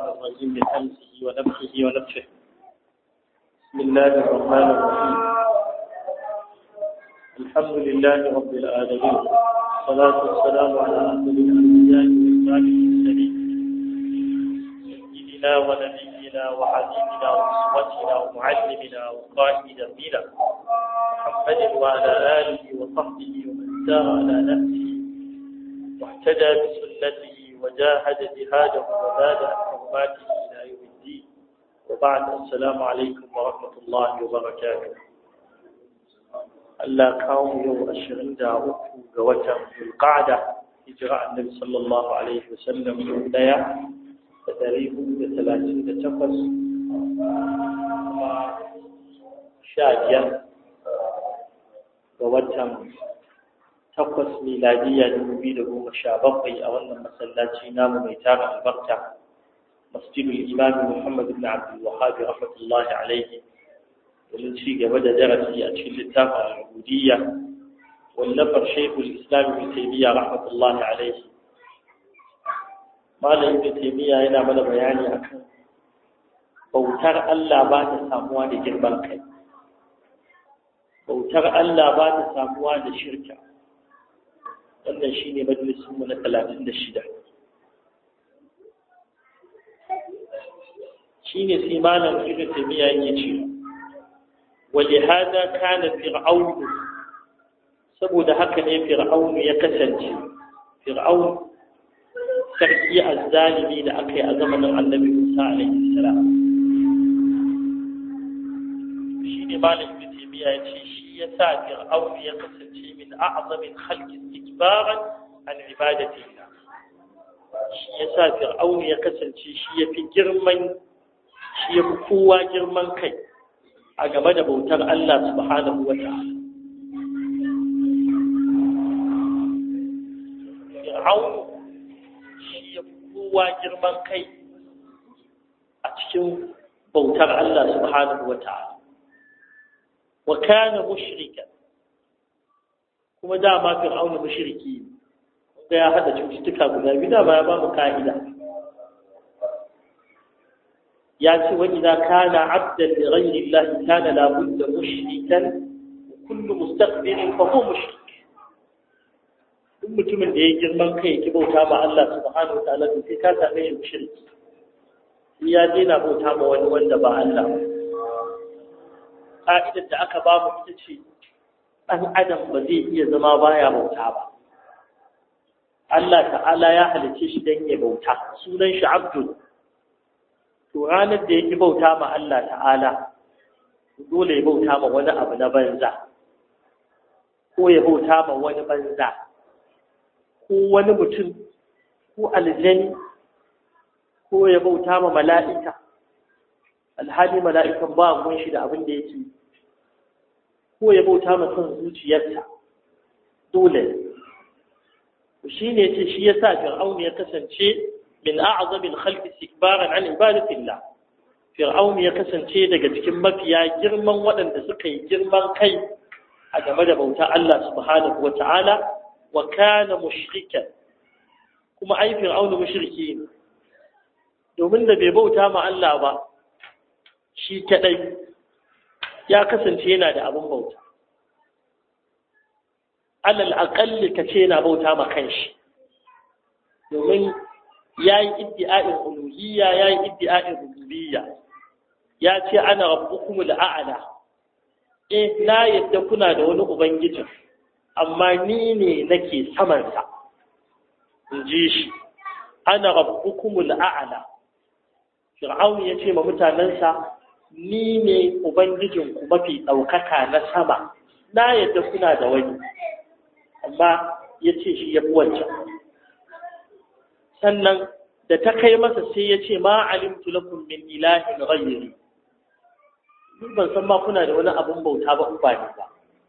الرجيم من همزه ونفخه ونفخه. بسم الله الرحمن الرحيم. الحمد لله رب العالمين، والصلاة والسلام على أفضل الأنبياء وإمام المرسلين، سيدنا ونبينا وحبيبنا وأسوتنا ومعلمنا وقائد دربنا محمد وعلى آله وصحبه ومن سار على نفسه واهتدى بسنته وجاهد جهاده وزاد عن حرماته إلى يوم الدين. وبعد، السلام عليكم ورحمة الله وبركاته. Allah kawo yau 23 ga watan Zulqa'da, hijira Annabi sallallahu alaihi wasallam 1438 kuma 15 ga watan 8 miladiyya 2017 a wannan masallaci namu mai tara albarka, Masjidul Imam Muhammad ibn Abdul Wahhab rahmatullahi alaihi, domin ci gaba da darasi a cikin littafin al-Ubudiyya wallafar Shaykhul Islam Ibn Taymiyyah rahmatullahi alaihi. Malam Ibn Taymiyyah yana mana bayani akan bautar Allah ba ta samuwa da girman kai, bautar Allah ba ta samuwa da shirka. Wannan shine majalisin mu na 36. shine sai malam Ibn Taymiyyah yake cewa ولهذا كان فرعون saboda haka ne fir'aun ya kasance fir'aun sarki azzalimi da aka yi a zamanin annabi Musa alaihi salam. shine malam Ibn Taymiyyah ya ce shi yasa fir'aun ya kasance min a'zamin khalqi istikbaran an ibadatillah. shi yasa fir'aun ya kasance shi yafi kowa girman kai a game da bautar Allah subhanahu wa ta'ala. Fir'aunu shi ya kowa girman kai a cikin bautar Allah subhanahu wa ta'ala. Wa kana mushrika, kuma dama Fir'aunu mushriki ne, da ya hada cututtuka guda biyu, dama ya ba mu ka'ida. ياتي واذا كان عبدا لغير الله كان لابد مشركا وكل مستكبر فهو مشرك. mutumin da ya girman kai ki bauta ma Allah subhanahu wataala to sai ka same shi mushriki, ya daina bauta ma wani wanda ba Allah. Ka'idar da aka ba mu ita ce dan adam ba zai iya zama baya bauta ba. Allah ta'ala ya halice shi dan ya bauta, sunan shi abdul. To ranar da yake bauta ma Allah ta'ala, dole ya bauta ma wani abu na banza, ko ya bauta ma wani banza, ko wani mutum, ko aljani, ko ya bauta ma mala'ika, alhali mala'ikan ba gun shi da abin da yake, ko ya bauta ma son zuciyarsa, dole. Shi ne ce shi ya sa Fir'aun ya kasance min a'zamil khalqi istikbaran an ibadatillah. Fir'aun ya kasance daga cikin mafiya girman waɗanda suka yi girman kai a game da bauta Allah subhanahu wata'ala, wa kana mushrikan, kuma ai Fir'aun mushriki ne, domin da bai bauta ma Allah ba shi kadai, ya kasance yana da abin bauta. Alal aqalli kace yana bauta ma kanshi, domin yayi iddi'a'in uluhiyya, yayi iddi'a'in rububiyya, ya ce ana rabbukumul a'la. Na yadda kuna da wani ubangiji, amma ni ne nake saman sa, inji shi. Ana rabbukumul a'la. Fir'aun ya ce ma mutanansa, ni ne ubangijin ku mafi daukaka na sama, na yadda kuna da wani, amma ya ce shi ya fi wancan. Sannan da ta kai masa sai ya ce ma alimtu lakum min ilahin ghayri, ni ban san ma kuna da wani abun bauta ba in ba ni ba.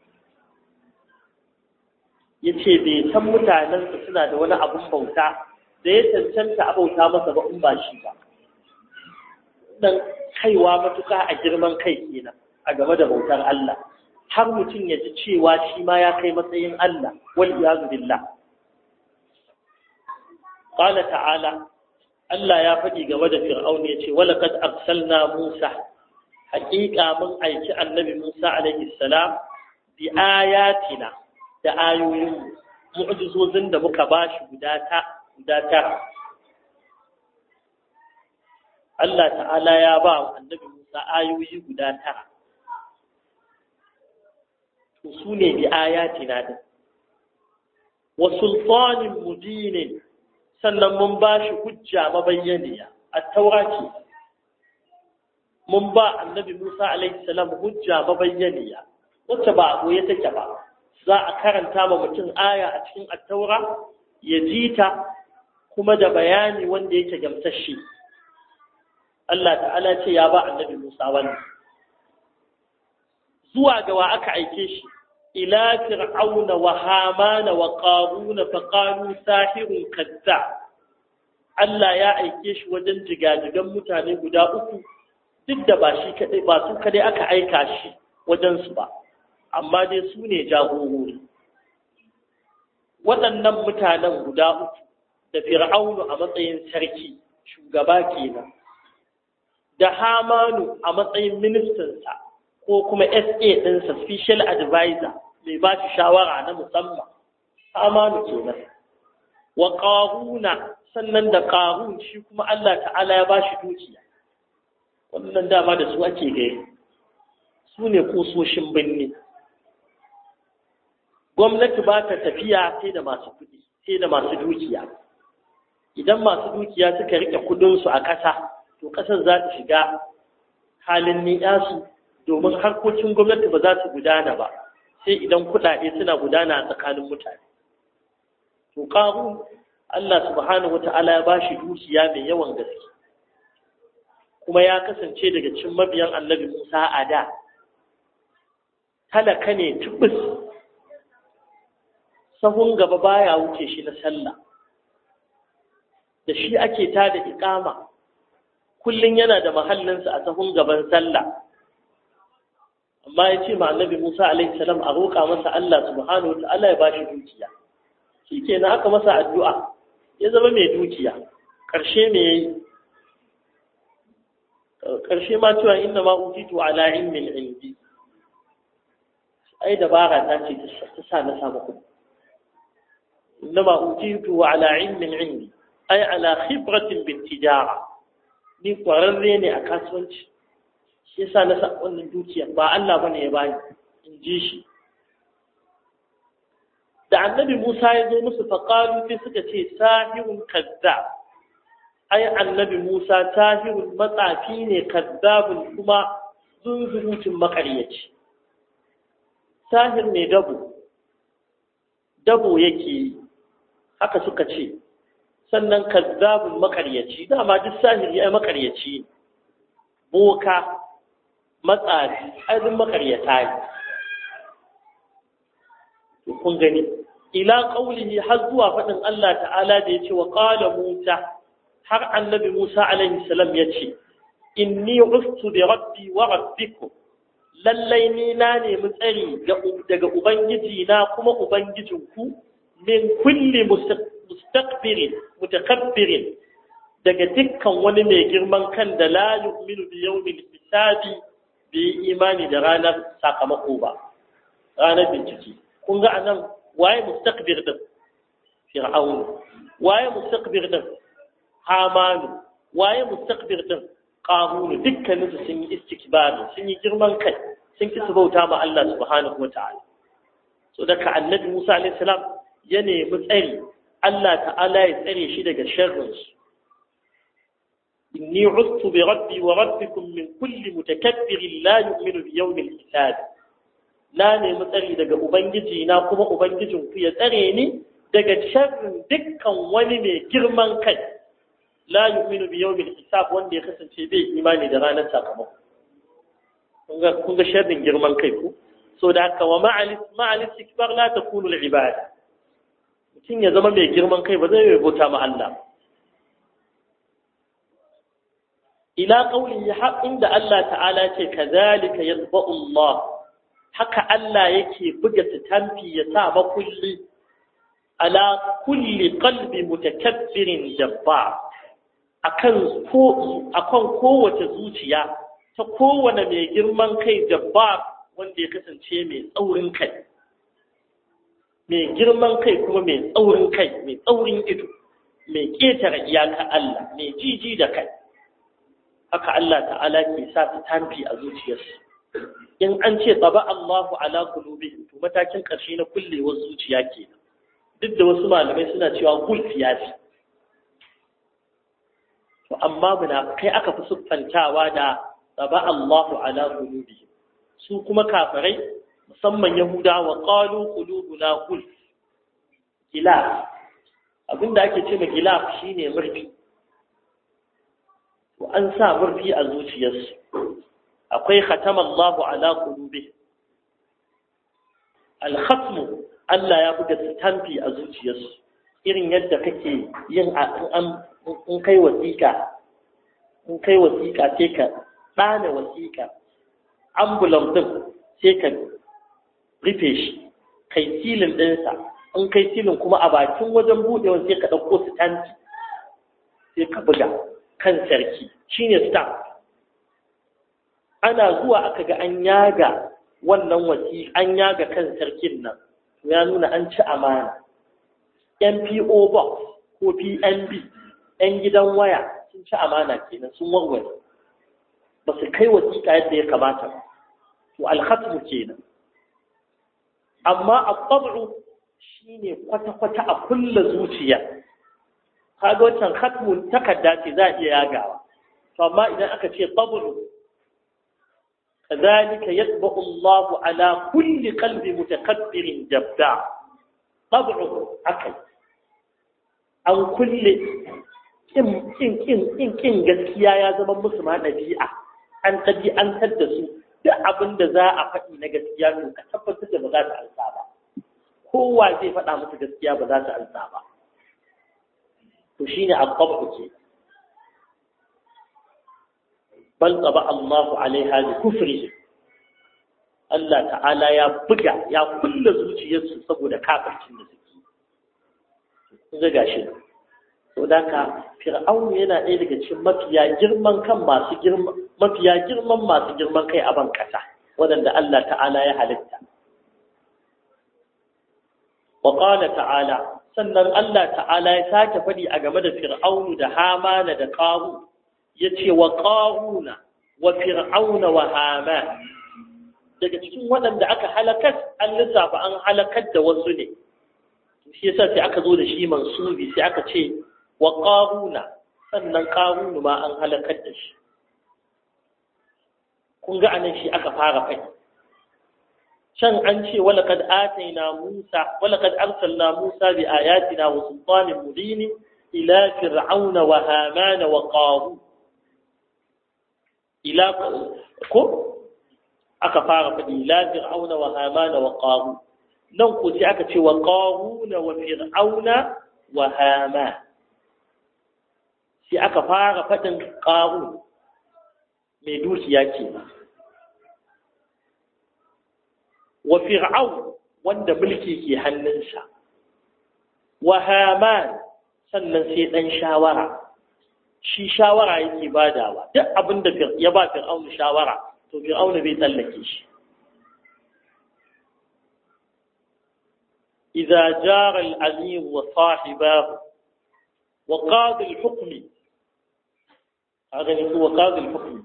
Yace bai san mutanen su suna da wani abun bauta da ya cancanta a bauta masa ba in ba shi ba. Dan kaiwa matuka a girman kai kenan a game da bautar Allah, har mutum ya ji cewa shi ma ya kai matsayin Allah, wal iyazu billah. قال تعالى Allah ya faɗi game da Fir'aun ya ce walaqad arsalna Musa haƙiƙa mun aiki annabi Musa alaihi salam bi ayatina da ayoyin mu'jizozin da muka bashi guda tara Allah ta'ala ya ba annabi Musa ayoyi guda tara to su ne bi ayatina din wa sultanin mubinin sannan mun ba shi hujja mabayyaniya at-taurati mun ba annabi Musa alaihi salam hujja mabayyaniya wacce ba a goye take ba za a karanta ma mutum aya a cikin at-taura ya ji ta kuma da bayani wanda yake gamsasshe Allah ta'ala ce ya ba annabi Musa wannan zuwa ga wa aka aike shi ila fir'auna wa hamana wa qaruna fa qalu sahirun kazzab Allah ya aike shi wajen jigajigan mutane guda uku duk da ba shi kadai ba su kadai aka aika shi wajen su ba amma dai su ne jagorori waɗannan mutanen guda uku da fir'aunu a matsayin sarki shugaba kenan da hamanu a matsayin ministansa ko kuma SA ɗinsa special advisor mai ba shi shawara na musamman hamanu kenan wa qaruna sannan da qarun shi kuma Allah ta'ala ya ba shi dukiya wannan dama da su ake gari su ne kusoshin binne gwamnati ba ta tafiya sai da masu kuɗi sai da masu dukiya idan masu dukiya suka rike kudinsu a ƙasa to ƙasar za ta shiga halin ni'yasu domin harkokin gwamnati ba za su gudana ba sai idan kuɗaɗe suna gudana a tsakanin mutane to ƙarun Allah subhanahu wata'ala ya bashi dukiya mai yawan gaske kuma ya kasance daga cikin mabiyan annabi Musa a da talaka ne tubus sahun gaba baya wuce shi na sallah da shi ake tada iqama kullun yana da mahallinsa a sahun gaban sallah amma ya ce ma annabi Musa alaihi salam a roƙa masa Allah subhanahu wata'ala ya bashi dukiya shikenan aka masa addu'a ya zama mai dukiya ƙarshe me yayi ƙarshe ma cewa inna ma utitu ala ilmin indi ai dabara ta ce ta sa na samu kuɗi inna ma utitu ala ilmin indi ai ala khibratin bit tijara ni kwararre ne a kasuwanci shi yasa na sa wannan dukiya ba Allah bane ya bani in ji shi da annabi Musa ya zo musu faqalu sai suka ce sahirun kazzab ai annabi Musa sahirun matsafi ne kazzabun kuma zunzurutun makaryaci sahir ne dabo yake haka suka ce sannan kazzabun makaryaci dama duk sahir ya makaryaci boka matsafi ai duk makaryata ne kun gani ila qaulihi har zuwa fadin Allah ta'ala da yace wa qala Musa har annabi Musa alaihi salam yace inni ustu bi rabbi wa rabbikum lallai ni na nemi tsari daga ubangiji na kuma ubangijinku min kulli mustakbirin mutakabbirin daga dukkan wani mai girman kan da la yu'minu bi yawmil hisabi bi imani da ranar sakamako ba ranar bincike kun ga anan waye mustakbir din fir'aun waye mustakbir din haman waye mustakbir din qarun dukkanin su sun yi istikbar sun yi girman kai sun ki bauta ma Allah subhanahu wataala so daga annabi Musa alaihi salam ya nemi tsari Allah ta'ala ya tsare shi daga sharrin su inni ustu bi rabbi wa rabbikum min kulli mutakabbirin la yu'minu bi yawmil hisab na nemi tsari daga ubangiji na kuma ubangijin ku ya tsare ni daga sharrin dukkan wani mai girman kai la yu'minu bi yawmil hisab wanda ya kasance bai imani da ranar sakamako kun ga sharrin girman kai ku so da haka wa ma'al istikbar la takunu al-ibada mutum ya zama mai girman kai ba zai bauta ma Allah ila qawli inda Allah ta'ala ce kazalika yatba'u Allah haka Allah yake buga sitamfi ya sa makulli ala kulli qalbi mutakabbirin jabbar akan kowace zuciya ta kowane mai girman kai jabbar wanda ya kasance mai tsaurin kai, mai girman kai kuma mai tsaurin kai, mai tsaurin ido, mai ƙetare iyaka Allah, mai jiji da kai. Haka Allah ta'ala ke sa su tamfi a zuciyarsu. In an ce tsaba Allahu ala qulubihim, to matakin ƙarshe na kullewar zuciya kenan. Duk da wasu malamai suna cewa gulfiya ce. To amma munafikai aka fi siffantawa da tsaba Allahu ala qulubihim. Su kuma kafirai musamman Yahudawa qalu qulubuna gulf. Gilaf. Abinda ake ce ma gilaf shine murfi. To an sa murfi a zuciyarsu. Akwai khatama Allahu ala qulubihim. Al-khatmu Allah ya buga stampi a zuciyarsu. Irin yadda kake yin in kai wasiƙa sai ka ɗana wasiƙa envelope din sai ka rufe shi kai silin ɗinsa, in kai silin kuma a bakin wajen buɗewa sai ka ɗauko stamp sai ka buga kan sarki shine stamp. Ana zuwa aka ga an yaga wannan an yaga kan sarkin nan, ya nuna an ci amana. MPO box ko PNB 'yan gidan waya sun ci amana kenan, sun warware ba su kai wasiƙa yadda ya kamata ba. To alkhatmu kenan. Amma at-tab'u shine kwata-kwata a kulla zuciya. Kaga wancan khatmun takarda ce za a iya yagawa. To amma idan aka ce tab'u kadhalika yatba'u Allahu ala kulli qalbi mutakabbirin jabbar. Tab'u akai an kulle kin gaskiya ya zama musu ma ɗabi'a. An ɗabi'antar da su duk abin da za a faɗi na gaskiya to ka tabbatar da ba za ta alsa ba. Kowa zai faɗa musu gaskiya ba za ta alsa ba. To shine al-qab'u ke. Bal taba Allahu alaiha bi kufrihi. Allah ta'ala ya buga ya kulle zuciyarsu saboda kafircin da suke. Kun ga gashi. To daka Fir'aunu yana ɗaya daga cikin mafiya girman masu girman kai a ban kasa waɗanda Allah ta'ala ya halitta. Wa qala ta'ala, sannan Allah ta'ala ya sake faɗi a game da Fir'aunu da Hamana da Qarun, yace wa Qaruna wa Fir'auna wa Haman. Daga cikin waɗanda aka halakar an lissafa an halakar da wasu ne. Shi yasa sai aka zo da shi mansubi sai aka ce wa Qaruna, sannan Qarun ma an halakar da shi. Kun ga anan shi aka fara faɗi. Can an ce walaqad arsalna Musa bi ayatina wa sultanin mubin ila fir'auna wa hamana wa qarun. Aka fara faɗi ila fir'auna wa hamana wa qarun. Nan ko sai aka ce wa qaruna wa fir'auna wa haman. Sai aka fara faɗin qarun mai dukiya ke. Wa fir'aun wanda mulki ke hannunsa. Wa haman sannan sai dan shawara. Shi shawara yake badawa. Duk abinda ya ba fir'aun shawara to fir'aun bai tsallake shi. Idza jara al-amir wa sahibahu wa qadi al-hukm. Hada ne huwa qadi al-hukm.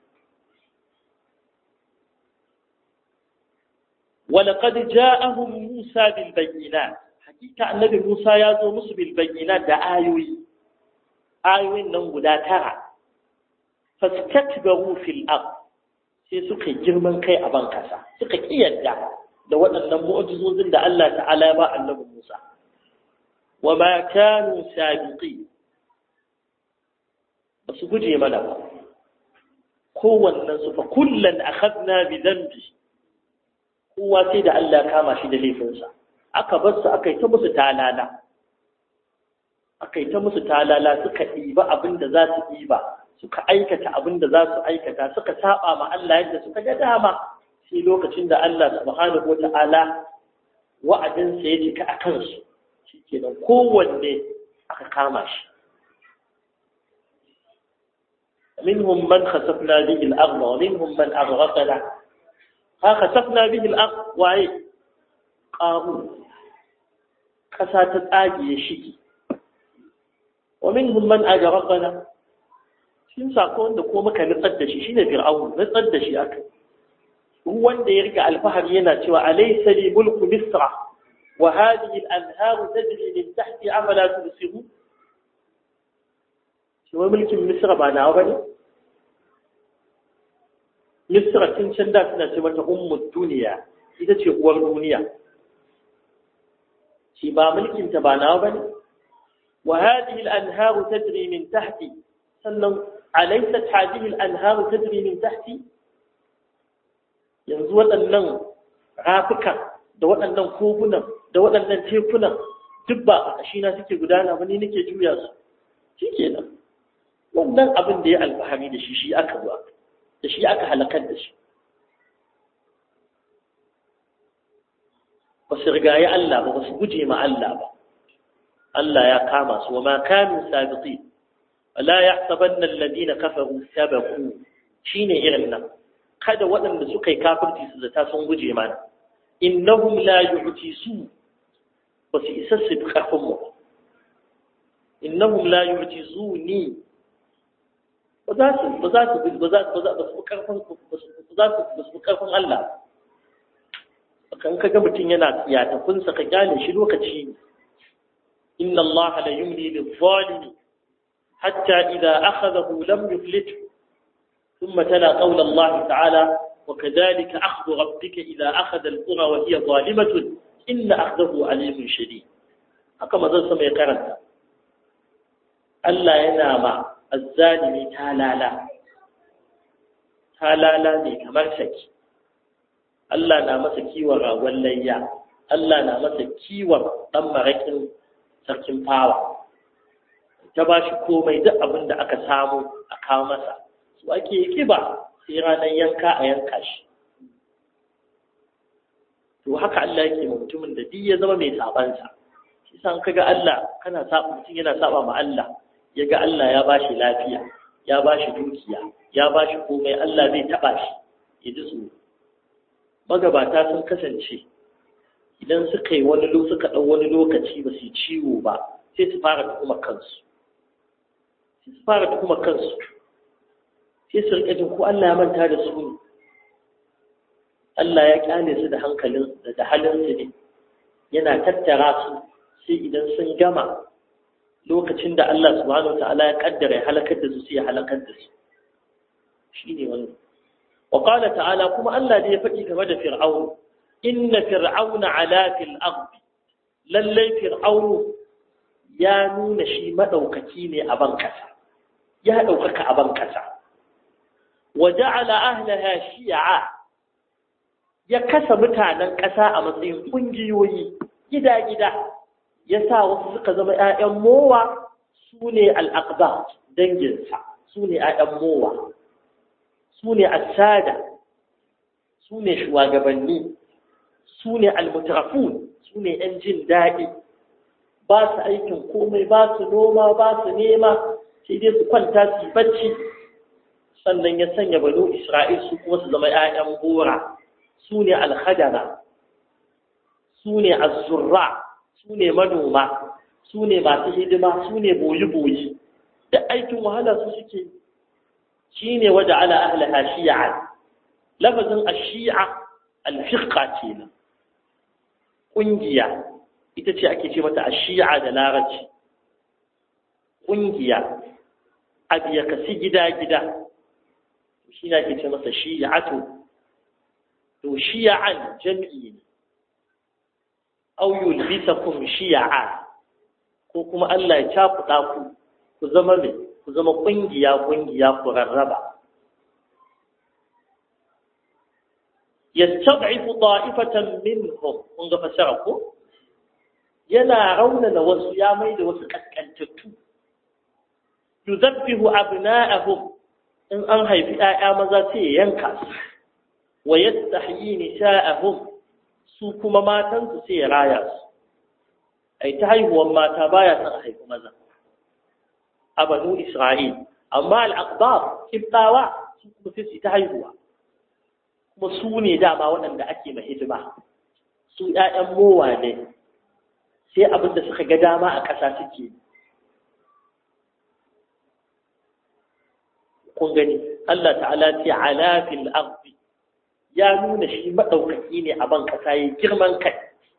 ولقد جاءهم موسى بالبينات حقيقة النبي موسى يازو musu بالبينات da ayoyin nan guda tara fastakbaru fil ard sai suka girman kai a ban kasa suka kiyarda da waɗannan mu'jizozin da Allah ta'ala ya ba annabi Musa wama kanu sabiqin basu guje mana ba kowannen su fa kullan akhadna bi dhanbi kowa sai da Allah kama shi da laifinsa aka bar su aka yi ta musu talala suka ɗiba abin da za su ɗiba suka aikata abin da za su aikata suka saba ma Allah yadda suka ga dama sai lokacin da Allah subhanahu wata'ala wa'adinsa ya cika a kansu shikenan kowanne aka kama shi minhum man khasafna bihi al-ardh wa minhum man aghraqna ha khasafna bihi al-ardh waye qaru kasa ta tsage ya shige wa minhum man aghraqna shin sako wanda ko muka nutsar da shi shine fir'aun nutsar da shi aka wanda ya rika alfahari yana cewa alaysa li mulku misra wa hadhihi al-anharu tajri min tahti afala tubsirun shi wai mulkin misra ba nawa bane misra tun can da suna ce mata ummud duniya ita ce uwar duniya shi ba mulkin ta ba nawa bane wa hadhihi al-anharu tajri min tahti sannan alaysat hadhihi al-anharu tajri min tahti yanzu waɗannan rafukan da waɗannan kogunan da waɗannan tekunan duk ba a ƙashina suke gudana ba ni nake juya su shikenan wannan abin da ya alfahari da shi aka zuwa da shi aka halakar da shi ba su rigaye Allah ba su guje ma Allah ba Allah ya kama su wa ma kanu sabiqin wala yahsabanna alladhina kafaru sabaqu shine irin nan kada waɗanda suka yi kafirci su zata sun guje mana innahum la yu'tisu ba su isa su karfin mu innahum la yu'tisuni ba za su karfin Allah kan kaga mutum yana tsiyatafinsa ka gane shi lokaci ne inna Allah la yumli lil-zalimi hatta idha akhadhahu lam yuflithu thumma tala qawla Allah ta'ala wa kadhalika akhdhu rabbika idha akhadha al-qura wa hiya zalimatun inna akhdahu alimun shadid haka mazan sa mai karanta Allah yana ma azzalimi talala ne kamar saki Allah na masa kiwon ragon layya Allah na masa kiwon dan marakin sarkin fawa ta ba shi komai duk abin da aka samu a kawo masa su ake kiba sai ranar yanka a yanka shi to haka Allah yake ma mutumin da duk ya zama mai sabansa shi san kaga Allah kana saba mutum yana saba ma Allah yaga Allah ya bashi lafiya ya bashi dukiya ya bashi komai Allah zai taba shi ya ji tsoro magabata sun kasance idan suka yi suka ɗau wani lokaci ba su ciwo ba sai su fara tuhumar kansu sai su rika jin ko Allah ya manta da su ne Allah ya kyale su da hankalin da halin su ne yana tattara su sai idan sun gama lokacin da Allah subhanahu wataala ya kaddara ya halakar da su sai ya halakar da su shine wannan وقال تعالى كما الله دي فدي game da fir'aun inna fir'auna ala fil ard lallai fir'aun ya nuna shi madaukaki ne a ban kasa ya daukaka a ban kasa waja'ala ahlaha shi'a ya kasa mutanen kasa a matsayin kungiyoyi gida yasa wasu suka zama ƴaƴan mowa sune al-aqba danginsa sune ƴaƴan mowa su ne asada su ne shugabanni su ne almutrafun su ne ‘yan jin daɗi ba su aikin komai ba su noma ba su nema sai dai su kwanta su bacci sannan ya sanya banu isra'il su kuma su zama ‘ya'yan gora su ne alhadara su ne azurra su ne manoma su ne masu hidima su ne boyi-boyi da aikin wahala su suke shine waja'ala ahlaha shi'a lafazin ash-shi'a al-fiqha kenan kungiya ita ce ake ce mata ash-shi'a da larabci kungiya abiya kasi gida shine ake ce masa shi'atu to shi'an jam'i ne aw yulbisakum shi'a ko kuma Allah ya cakuɗa ku zama mai ku zama ƙungiya ku rarraba yastad'ifu ta'ifatan minhum kun ga fasara ko yana raunana wasu ya mai da wasu kaskantattu yuzabbihu abna'ahum in an haifi 'ya'ya maza sai ya yanka su wa yastahyi nisa'ahum su kuma matansu sai ya raya su ai ta haihuwar mata baya son a haifi maza a banu Isra'il amma al-aqbar kibtawa su kuma sai su ta haihuwa kuma su ne dama waɗanda ake ma hidima su ƴaƴan mowa ne sai abin da suka ga dama a ƙasa suke kun gani Allah ta'ala ce ala fil ardi ya nuna shi madaukaki ne a ban ƙasa yayin girman kai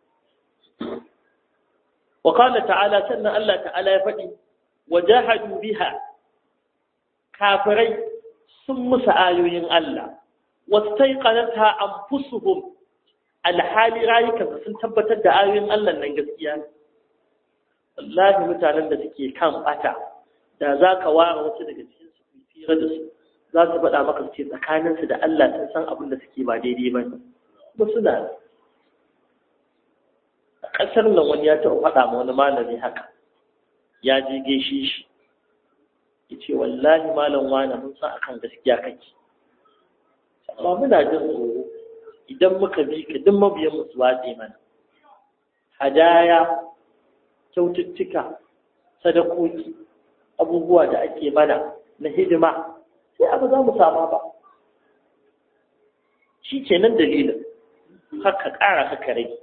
wa qala ta'ala sannan Allah ta'ala ya faɗi wajahadu biha kafirai sun musu ayoyin Allah wastaiqanatha anfusuhum alhali rayukan sun tabbatar da ayoyin Allah nan gaskiya wallahi mutanen da suke kan bata da zaka ware wasu daga cikin su fira da su za su faɗa maka ce tsakanin su da Allah sun san abin da suke ba daidai ba kuma suna a ƙasar nan wani ya taɓa faɗa ma wani malami haka ya je gaishe shi yace wallahi malam wani mun san akan gaskiya kake amma muna jin tsoro idan muka bi ka duk mabiyan mu su watse mana hadaya kyaututtuka sadakoki abubuwa da ake mana na hidima sai abu za mu sama ba shi ke nan dalilin haka ƙara haka rai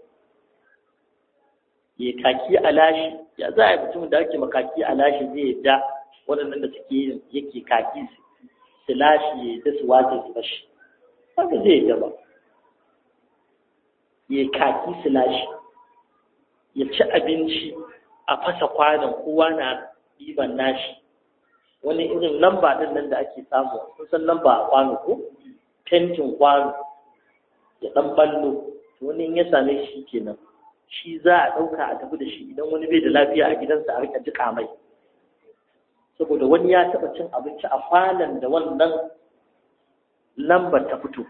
ya kaki a lashi ya za a yi mutum da ake makaki a lashi zai yadda waɗannan da suke yake kaki su lashi ya yadda su watse su bashi haka zai yadda ba ya kaki su lashi ya ci abinci a fasa kwanon kowa na ɗiban nashi wani irin lamba ɗin nan da ake samu kusan lamba a kwano ko fentin kwano ya ɗan ballo wani in ya same shi kenan shi za a ɗauka a tafi da shi idan wani bai da lafiya a gidansa a rika jiƙa mai saboda wani ya taɓa cin abinci a kwanon da wannan lambar ta fito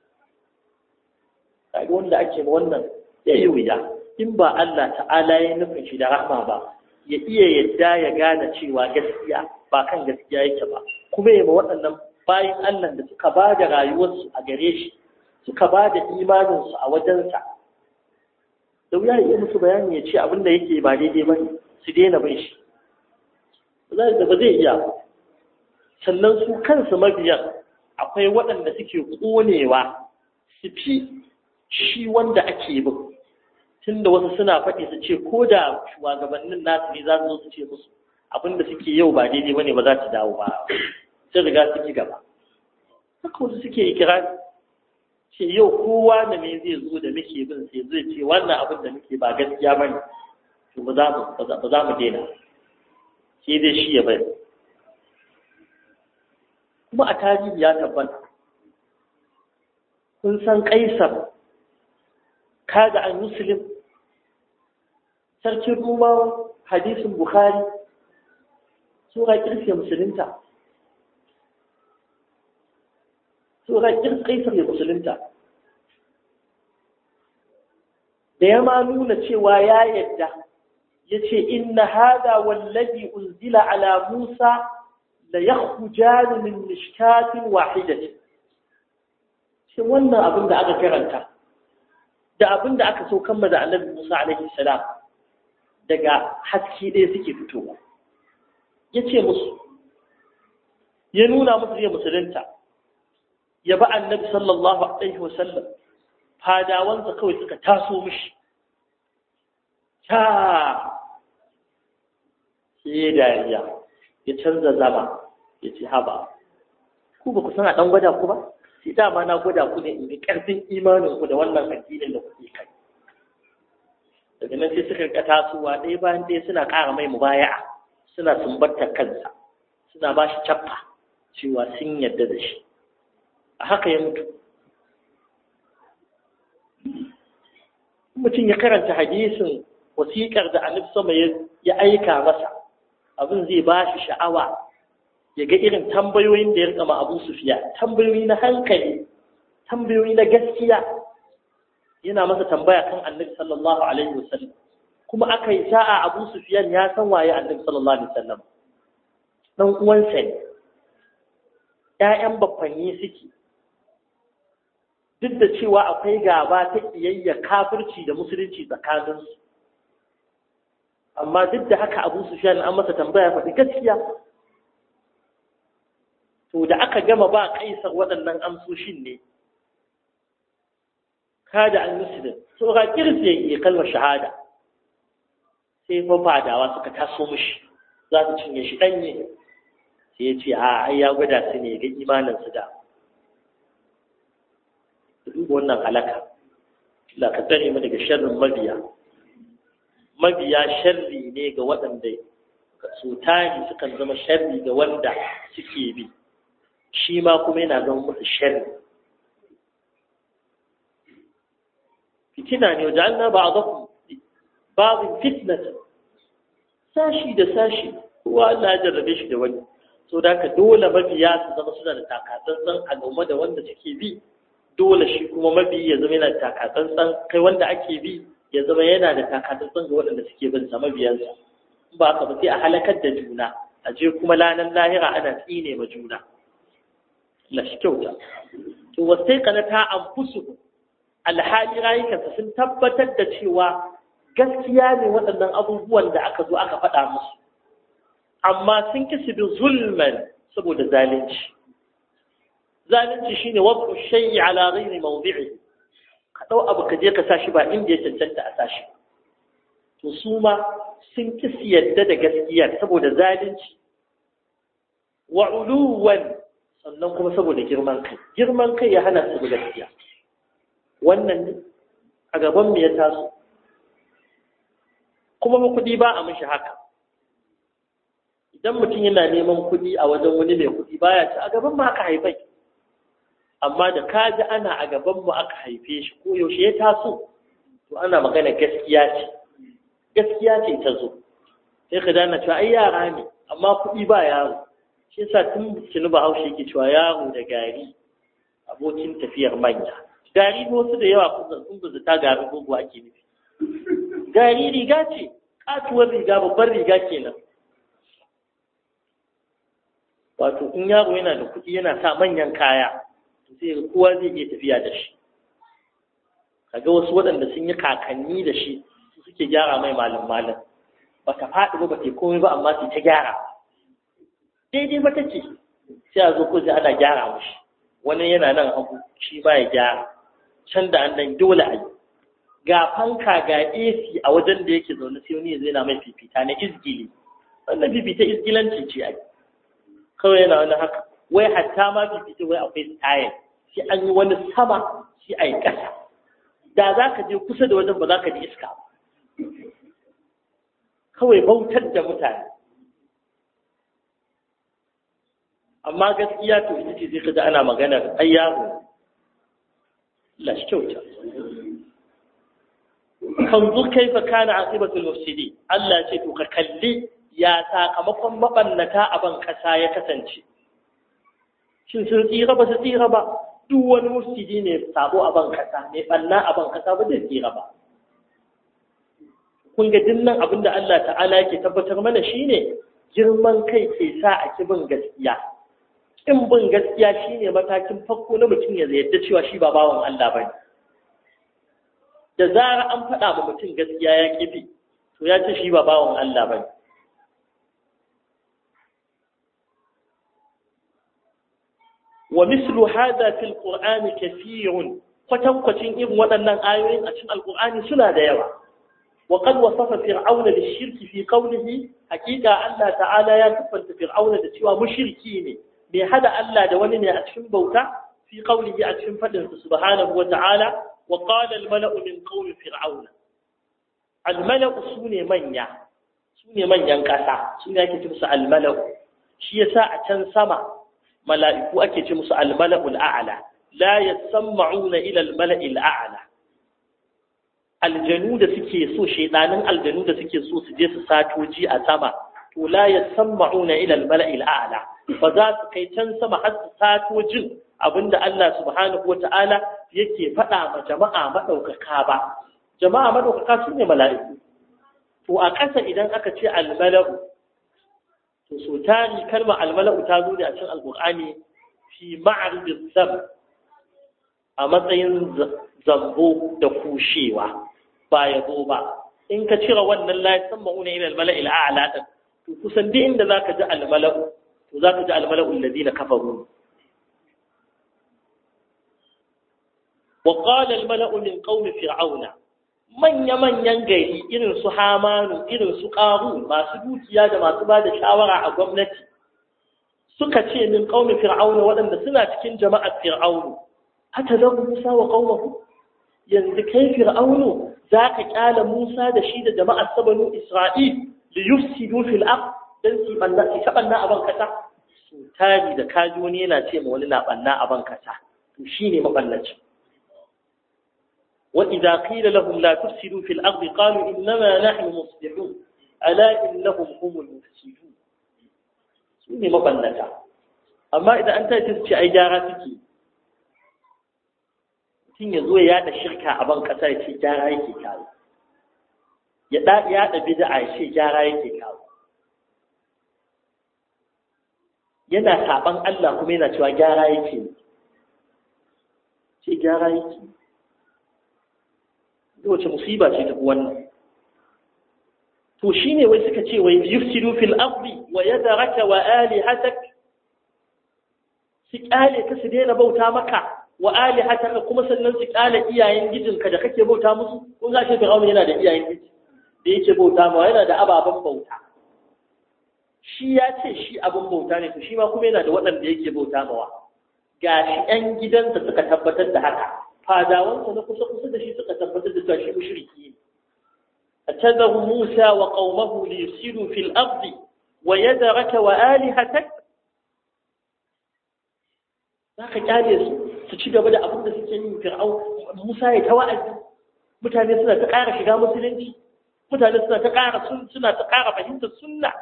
kaga wanda ake ma wannan ya yi wuya in ba Allah ta'ala ya nufin shi da rahma ba ya iya yadda ya gane cewa gaskiya ba kan gaskiya yake ba kuma ya ma waɗannan bayan Allah da suka ba da rayuwarsu a gare shi suka ba da imaninsu a wajensa da wuya ya iya musu bayani ya ce abin da yake ba daidai ba ne su daina bai shi ba zai iya sannan su kansu mabiyan akwai waɗanda suke ƙonewa su fi shi wanda ake bin tunda wasu suna faɗi su ce ko da shugabannin nasu ne za su zo su ce musu abinda suke yau ba daidai bane ba za su dawo ba sai riga su ci gaba haka wasu suke ikirari ce yau kowa da me zai zo da muke bin sai zai ce wannan abin da muke ba gaskiya bane to ba za mu daina sai dai shi ya bari kuma a tarihi ya tabbata kun san Kaisar kaga an muslim sarkin rumawa hadisin bukhari sura kirsiya musulunta sura kaisar ya musulunta da ya ma nuna cewa ya yadda ya ce inna hada wallazi unzila ala musa la yakhrujan min mishkatin wahidatin shi wannan abin da aka karanta da abin da aka so kamma da annabi Musa alaihi salam daga haske ɗaya suke fitowa ya ce musu ya nuna musu ya musulunta ya ba annabi sallallahu alaihi wasallam fadawansa kawai suka taso mishi ta sai dariya ya canza zama ya ce haba ku ba ku san a ɗan gwada ku ba sai dama na gwada ku ne in ga ƙarfin imanin ku da wannan addinin da kuke kai daga nan sai suka rika tasowa ɗaya bayan ɗaya suna ƙara mai mubaya'a suna sumbatar kansa suna ba shi cappa cewa sun yarda da shi a haka ya mutu mutum ya karanta hadisin wasiƙar da annabi sama ya aika masa abin zai ba shi sha'awa ya ga irin tambayoyin da ya rika ma Abu Sufyan tambayoyi na hankali tambayoyi na gaskiya yana masa tambaya kan Annabi sallallahu alaihi wasallam kuma aka yi sa'a Abu Sufyan ya san waye Annabi sallallahu alaihi wasallam dan uwansa ne ƴaƴan baffanni suke duk da cewa akwai gaba ta kiyayya kafirci da musulunci tsakaninsu amma duk da haka Abu Sufyan an masa tambaya faɗi gaskiya to da aka gama ba kaisar waɗannan amsoshin ne kada an musulun so ga kirsi ya kalmar shahada sai fa fadawa suka taso mishi za su cinye shi ɗanye sai ya ce ai ya gwada su ne ga imaninsu da duba wannan halaka la ka tsare mu daga sharrin mabiya sharri ne ga waɗanda su tari sukan zama sharri ga wanda suke bi shi ma kuma yana zama musu sharri fitina ne wajen Allah ba a zaku babin fitnata sashi da sashi kowa Allah ya jarrabe shi da wani so da ka dole mabiya su zama suna da takatsantsan a game da wanda suke bi dole shi kuma mabiyi ya zama yana da takatsantsan kai wanda ake bi ya zama yana da takatsantsan ga waɗanda suke bin sa mabiyansa ba ka ba sai a halakar da juna a je kuma lanan lahira ana tsine ma juna la shi kyauta to wasai kana ta anfusu alhali rayukansa sun tabbatar da cewa gaskiya ne waɗannan abubuwan da aka zo aka faɗa musu amma sun kisi bi zulman saboda zalunci shine wad'u shay'i ala ghairi mawdi'i ka dau abu ka je ka sashi ba inda ya cancanta a sashi to su ma sun kisi yadda da gaskiya saboda zalunci wa uluwan sannan kuma saboda girman kai ya hana su gaskiya wannan a gaban mu ya taso kuma kuɗi ba a mishi haka idan mutum yana neman kuɗi a wajen wani mai kuɗi baya ci a gaban mu aka haifai amma da kaji ana a gaban mu aka haife shi ko yaushe ya taso to ana magana gaskiya ce ta zo sai ka dana cewa ai yara ne amma kuɗi ba yaro shi yasa tun kinu Bahaushe yake cewa yaro da gari abokin tafiyar manya gari ko su da yawa sun ta garin gogo ake nufi gari riga ce katuwar riga babbar riga kenan wato in yaro yana da kuɗi yana sa manyan kaya sai ga kowa zai iya tafiya da shi kaga wasu waɗanda sun yi kakanni da shi su suke gyara mai malam ba ta faɗi ba ta komai ba amma sai ta gyara daidai ba take sai a zo ko sai ana gyara mushi wani yana nan hagu shi ba ya gyara can da an dan dole a yi ga fanka ga AC a wajen da yake zaune sai wani zai na mai fifita na izgili wannan fifita izgilanci ce ai kawai yana wani haka wai hatta ma fifita wai akwai style sai an yi wani sama sai a yi ƙasa da za ka je kusa da wajen ba za ka ji iska ba kawai bautar da mutane amma gaskiya to ita ce zai kaji ana maganar ai yaro la shi kyauta fanzur kaifa kana aqibatul mufsidi Allah ce to ka kalli ya sakamakon mabannata a ban kasa ya kasance shin sun tsira ba su tsira ba duk wani mufsidi ne sabo a ban kasa mai banna a ban kasa ba zai tsira ba kun ga dinnan abinda Allah ta'ala yake tabbatar mana shine girman kai ke sa a kibin gaskiya in bin gaskiya shine matakin farko na mutum ya yarda cewa shi ba bawan Allah bane da zara an faɗa ma mutum gaskiya ya kifi to ya ce shi ba bawan Allah bane wa mislu hada fil qur'ani kathirun kwatankwacin irin waɗannan ayoyin a cikin alqur'ani suna da yawa wa qad wasafa fir'auna bishirki fi qawlihi haqiqa Allah ta'ala ya tabbata fir'auna da cewa mushriki ne bai hada Allah da wani ne a cikin bauta fi qawlihi a cikin fadin subhanahu wa ta'ala wa qala al mala'u min qawmi fir'auna al mala'u sune manyan kasa sune ake ce musu al mala'u shi yasa a can sama mala'iku ake ce musu al mala'ul a'la la yasma'una ila al mala'il a'la aljanu da suke so shedanin aljanu da suke so su je su satoji a sama to la yasma'una ila al mala'il a'la ba za su kai can sama har su sato jin abinda Allah subhanahu wata'ala yake faɗa ma jama'a madaukaka ba jama'a madaukaka su ne mala'iku to a ƙasa idan aka ce al-mala'u to so tari kalmar al-mala'u ta zo ne a cikin alqur'ani fi ma'rid zam a matsayin zambo da kushewa ba yabo ba in ka cire wannan la yasammauna ila al-mala'il a'la to kusan duk inda zaka ji al-mala'u to za ka ji al-mala'u alladhina kafaru. wa qala al-mala'u min qaumi fir'auna, manya-manyan gari irin su Hamanu, irin su Qarun, masu dukiya da masu ba da shawara a gwamnati, suka ce min qaumi fir'auna, waɗanda suna cikin jama'ar fir'aunu, atadaru Musa wa qaumahu, yanzu kai fir'aunu za ka kyala Musa da shi da jama'ar sabanu Isra'il li yufsidu fil ard, dan su banna a ban kasa. Su tari da kaji wani yana ce ma wani na banna a ban kasa, to shine maballaci. وإذا قيل لهم لا تفسدوا في الأرض قالوا إنما نحن مصلحون ألا إنهم هم المفسدون. سوني مبنتا. أما إذا أنت تسجي أي جارتك تين يزوي ياد الشركة أبان كسا يشي جارائك كاو ياد بدعا يشي جارائك كاو yana saban Allah kuma yana cewa gyara yake ce gyara yake. wace musiba ce ta wannan? to shine wai suka ce wai yufsidu fil ardi wa yadraka wa alihatak, su kyale ka su daina bauta maka wa alihatak, kuma sannan su kyale iyayen gijinka da kake bauta musu. kun ga shi Fir'auna yana da iyayen giji da yake bauta ma, yana da ababen bauta. shi ya ce shi abin bauta ne, to shi ma kuma yana da waɗanda yake bauta mawa. gashi 'yan gidansa suka tabbatar da haka, fadawansa na kusa da shi suka tabbatar da cewa shi mushriki ne. atadahu Musa wa qaumahu li yusiru fil ardi wa yadraka wa alihatak, zaka kyale su ci gaba da abin da suke yin. Musa ya ta wa'azi, mutane suna ta ƙara shiga musulunci, mutane suna ta ƙara fahimtar sunna.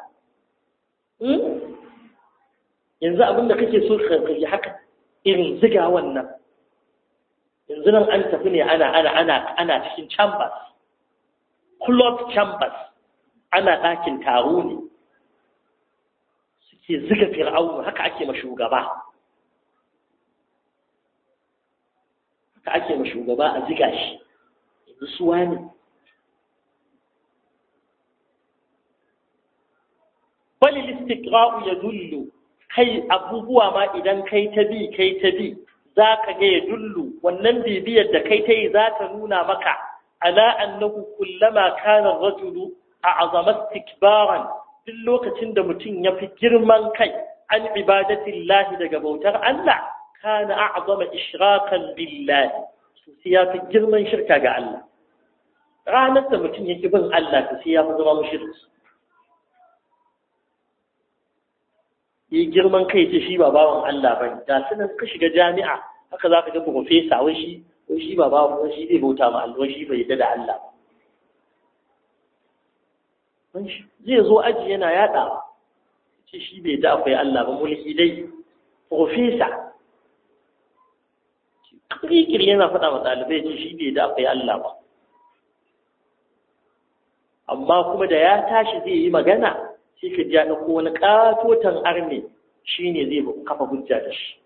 yanzu abin da kake so ka yi haka irin ziga wannan. yanzu nan an tafi ne ana cikin chambers, club chambers, ana ɗakin taro ne, suke ziga Fir'aunu. haka ake ma shugaba a ziga shi. yanzu suwa ne balil istiqra'u yadullu, kai abubuwa ma idan kai ta bi za ka ga ya dullu, wannan bibiyar da kai ta yi za ta nuna maka ala annahu kullama kana rajulu a'zama istikbaran, duk lokacin da mutum ya fi girman kai an ibadatillahi daga bautar Allah, kana a'zama ishrakan billahi, to sai ya fi girman shirka ga Allah. ranar da mutum yake bin Allah, to sai ya fi zama mushriki. yi girman kai ce shi ba bawan Allah ba. da sunan ka shiga jami'a haka za ka ga profesa wai shi ba bawan, shi zai bauta ma Allah, shi bai yarda da Allah ba. zai zo aji yana yada ce shi bai yarda akwai Allah ba. mulki dai profesa kirkir yana faɗa wa ɗalibai ce shi bai yarda akwai Allah ba. amma kuma da ya tashi zai yi magana sai ka ja ɗauko wani ƙatoton arme shi ne zai kafa hujja da shi.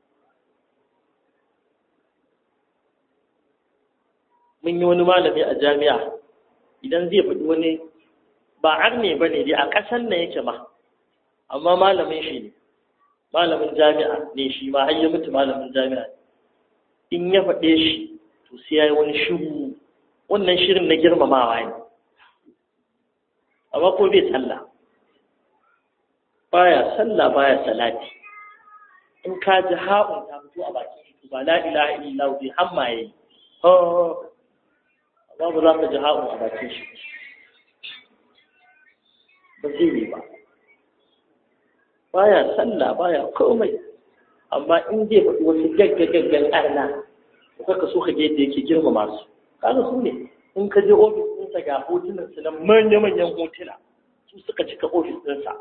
mun yi wani malami a jami'a, idan zai faɗi wani ba arme ba ne dai a ƙasan nan yake ma, amma malamin shi ne, malamin jami'a ne shi ma, har ya mutu malamin jami'a. in ya faɗe shi to sai ya yi wani shiru, wannan shirin na girmamawa ne, amma ko bai sallah, baya sallah baya salati. in ka ji ha'un ta fito a bakin shi ba la ilaha illallah bi hamma yayi babu za ka ji ha'un a bakin shi ba zai yi ba. baya sallah baya komai, amma in zai faɗi wasu gaggagaggan arna ka so ka ga yadda yake girmama su. kaga su ne in ka je ofis ɗinsa ga hotunan su na manya-manyan hotuna, su suka cika ofis ɗinsa.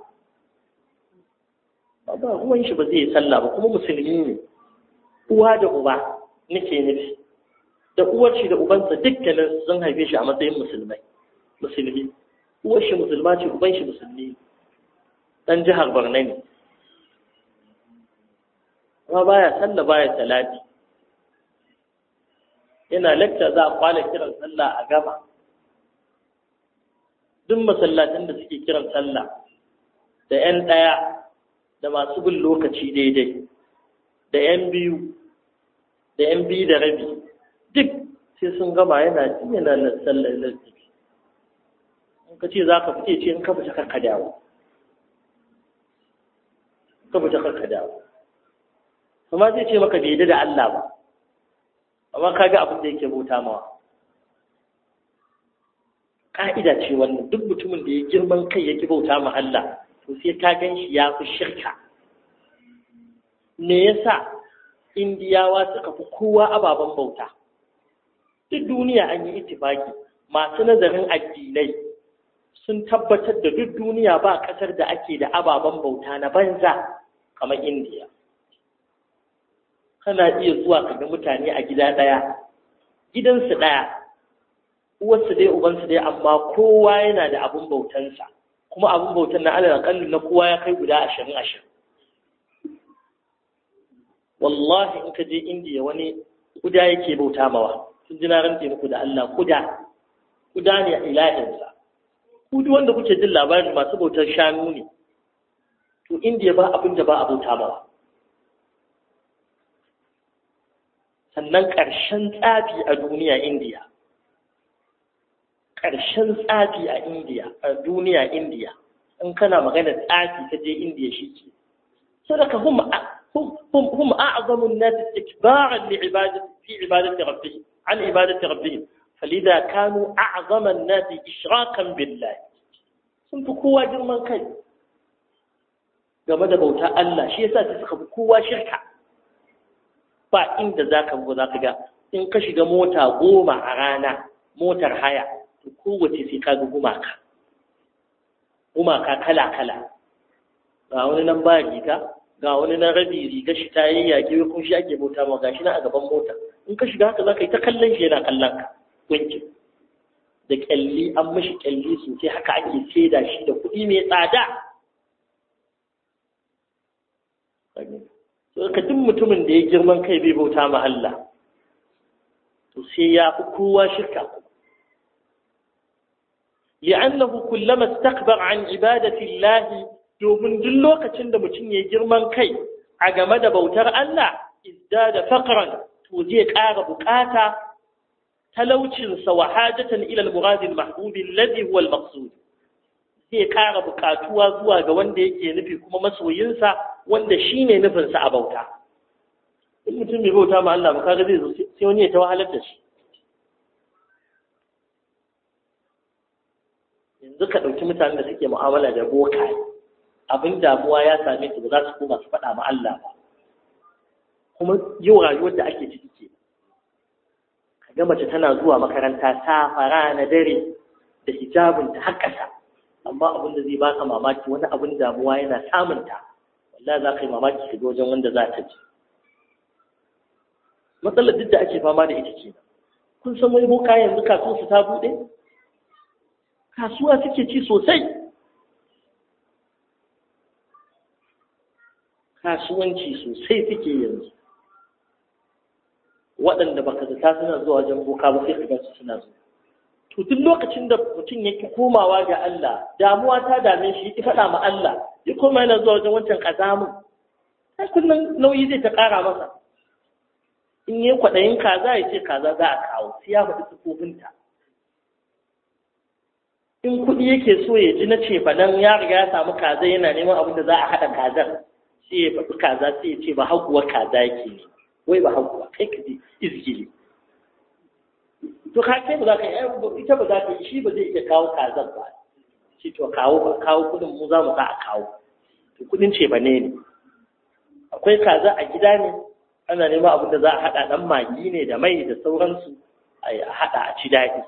ba ruwan shi ba zai yi sallah ba, kuma musulmi ne. uwa da uba nake nufi, da uwar shi da ubansa dukkanin sun haife shi a matsayin musulmi. uwar shi musulma ce, uban shi musulmi, dan jihar Borno ne, amma baya sallah baya salati. yana lecture za a kwala kiran sallah a gaba. duk masallatan da suke kiran sallah da 'yan ɗaya da masu bin lokaci daidai da yan biyu da rabi duk sai sun gama yana na sallar lantarki in ka ce za ka fice ce in ka fita karka dawo kuma zai ce maka bai da Allah ba amma ka ga abin da yake bauta mawa ka'ida ce wannan duk mutumin da ya girman kai yake bauta ma Allah to sai ka gan shi ya fi shirka me yasa indiyawa suka fi kowa ababen bauta duk duniya an yi ittifaki masu nazarin addinai sun tabbatar da duk duniya ba kasar da ake da ababen bauta na banza kamar indiya kana iya zuwa ka ga mutane a gida ɗaya gidansu ɗaya uwarsu dai ubansu dai amma kowa yana da abin bautansa kuma abin bautan na alal akalli na kowa ya kai guda 20 wallahi in ka je indiya wani kuda yake bauta mawa sun ji na rantse muku da Allah kuda ne a ilahinsa ku duk wanda kuke jin labarin masu bautar shanu ne to indiya ba abin da ba a bauta mawa sannan ƙarshen tsafi a duniya indiya ƙarshen tsafi a indiya a duniya indiya in kana magana tsafi ka je indiya shi ke sadaka هم أعظم الناس استكبارا في عبادة ربهم عن عبادة ربهم فلذا كانوا أعظم الناس إشراكا بالله sun fi kowa girman kai game da bauta Allah shi yasa sai suka fi kowa shirka ba inda zaka ga in ka shiga mota 10 a rana motar haya to kowace sai ka ga gumaka kala ga wani nan ba riga ga wani na rabi riga shi ta yayyage kun shi ake bauta ma gashi na a gaban mota in ka shiga haka zaka yi ta kallon shi yana kallon ka gunki da kyalli an mishi kyalli sosai haka ake saida shi da kuɗi mai tsada to ka duk mutumin da ya girman kai bai bauta ma Allah to sai ya fi kowa shirka li'annahu kullama istakbara an ibadati Allah domin duk lokacin da mutum ya girman kai a game da bautar Allah izdada faqran to zai ƙara bukata talaucinsa wa hajatan ila al-murad al-mahbub alladhi huwa al-maqsud zai ƙara bukatuwa zuwa ga wanda yake nufi kuma masoyinsa wanda shine nufinsa a bauta in mutum bai bauta ma Allah ba kaga zai zo sai wani ya ta wahalar da shi yanzu ka dauki mutanen da suke mu'amala da bokaye abin damuwa ya same su ba za su koma su faɗa ma Allah ba kuma yau rayuwar da ake ciki ke kaga mace tana zuwa makaranta safara na dare da hijabin ta har ƙasa amma abin da zai baka mamaki wani abin damuwa yana samun ta wallahi za ka yi mamaki ka ga wajen wanda za ta ji matsalar duk da ake fama da ita kenan kun san wani boka yanzu kasuwar su ta buɗe kasuwa suke ci sosai kasuwanci sosai suke yanzu waɗanda baka zata suna zuwa wajen boka ba sai ka gansu suna zuwa to duk lokacin da mutum yake komawa ga Allah damuwa ta dame shi yake faɗa ma Allah ya koma yana zuwa wajen wancan kazamin sai kullum nauyi zai ta ƙara masa in yi kwaɗayin kaza ya ce kaza za a kawo sai ya faɗi sufofinta in kuɗi yake so ya ji na cefa nan ya riga ya samu kaza yana neman abin da za a haɗa kazar sai ya faɗi kaza sai ya ce ba haguwa kaza yake ne wai ba haguwa kai ka ji izgili to ka kai ba za ka yi ita ba za ka yi shi ba zai iya kawo kazar ba shi to kawo kuɗin mu za mu sa a kawo to kuɗin ce ba ne akwai kaza a gida ne ana neman abin da za a haɗa ɗan magi ne da mai da sauransu a haɗa a ci daɗi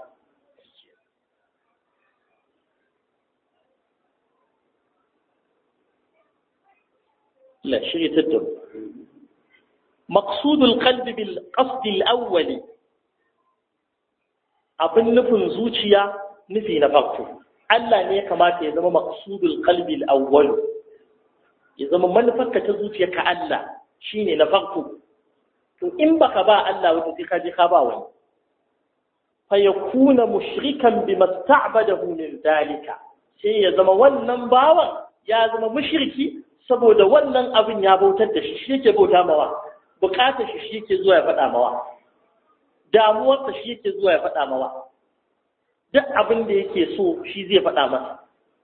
لا شيء تدر مقصود القلب بالقصد الأول abin nufin zuciya nufi na farko Allah ne ya kamata ya zama maqsudul qalbi al-awwal ya zama manufarka ta zuciyarka Allah shine na farko to in baka ba Allah wata sai ka je ka ba wani fa yakuna mushrikan bima sta'badahu min dalika sai ya zama wannan bawan ya zama mushriki saboda wannan abin ya bautar da shi yake bauta mawa, bukatar shi yake zuwa ya faɗa mawa, damuwarsa shi yake zuwa ya faɗa mawa, duk abin da yake so shi zai faɗa masa.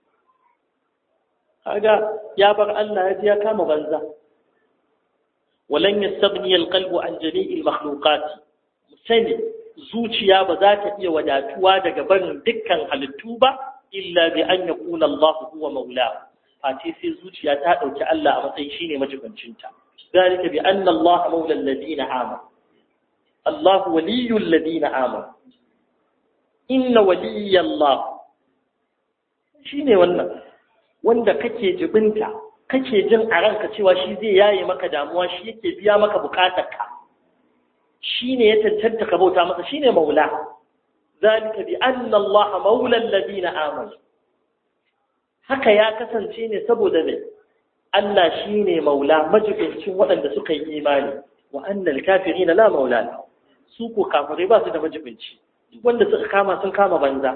kaga ya bar Allah ya ji ya kama banza. walan yastaghni alqalbu an jami'il makhluqat, sani zuciya ba za ta iya wadatuwa daga barin dukkan halittu ba illa bi an yakuna Allah huwa maula, face sai zuciya ta dauki Allah a matsayin shine majibincinta. ذلك بأن الله مولى الذين آمنوا الله ولي الذين آمنوا إن ولي الله shine wannan wanda kake jibinta, kake jin a ranka cewa shi zai yaye maka damuwa, shi yake biya maka bukatarka, shine ya tantance ka bauta masa, shine maula. zalika bi anna Allah maula alladhina amanu, haka ya kasance ne saboda ne Allah shine maula, majibincin waɗanda suka yi imani. wa annal kafirina la maula lahum, su ko kafirai ba su da majibinci, duk wanda suka kama sun kama banza.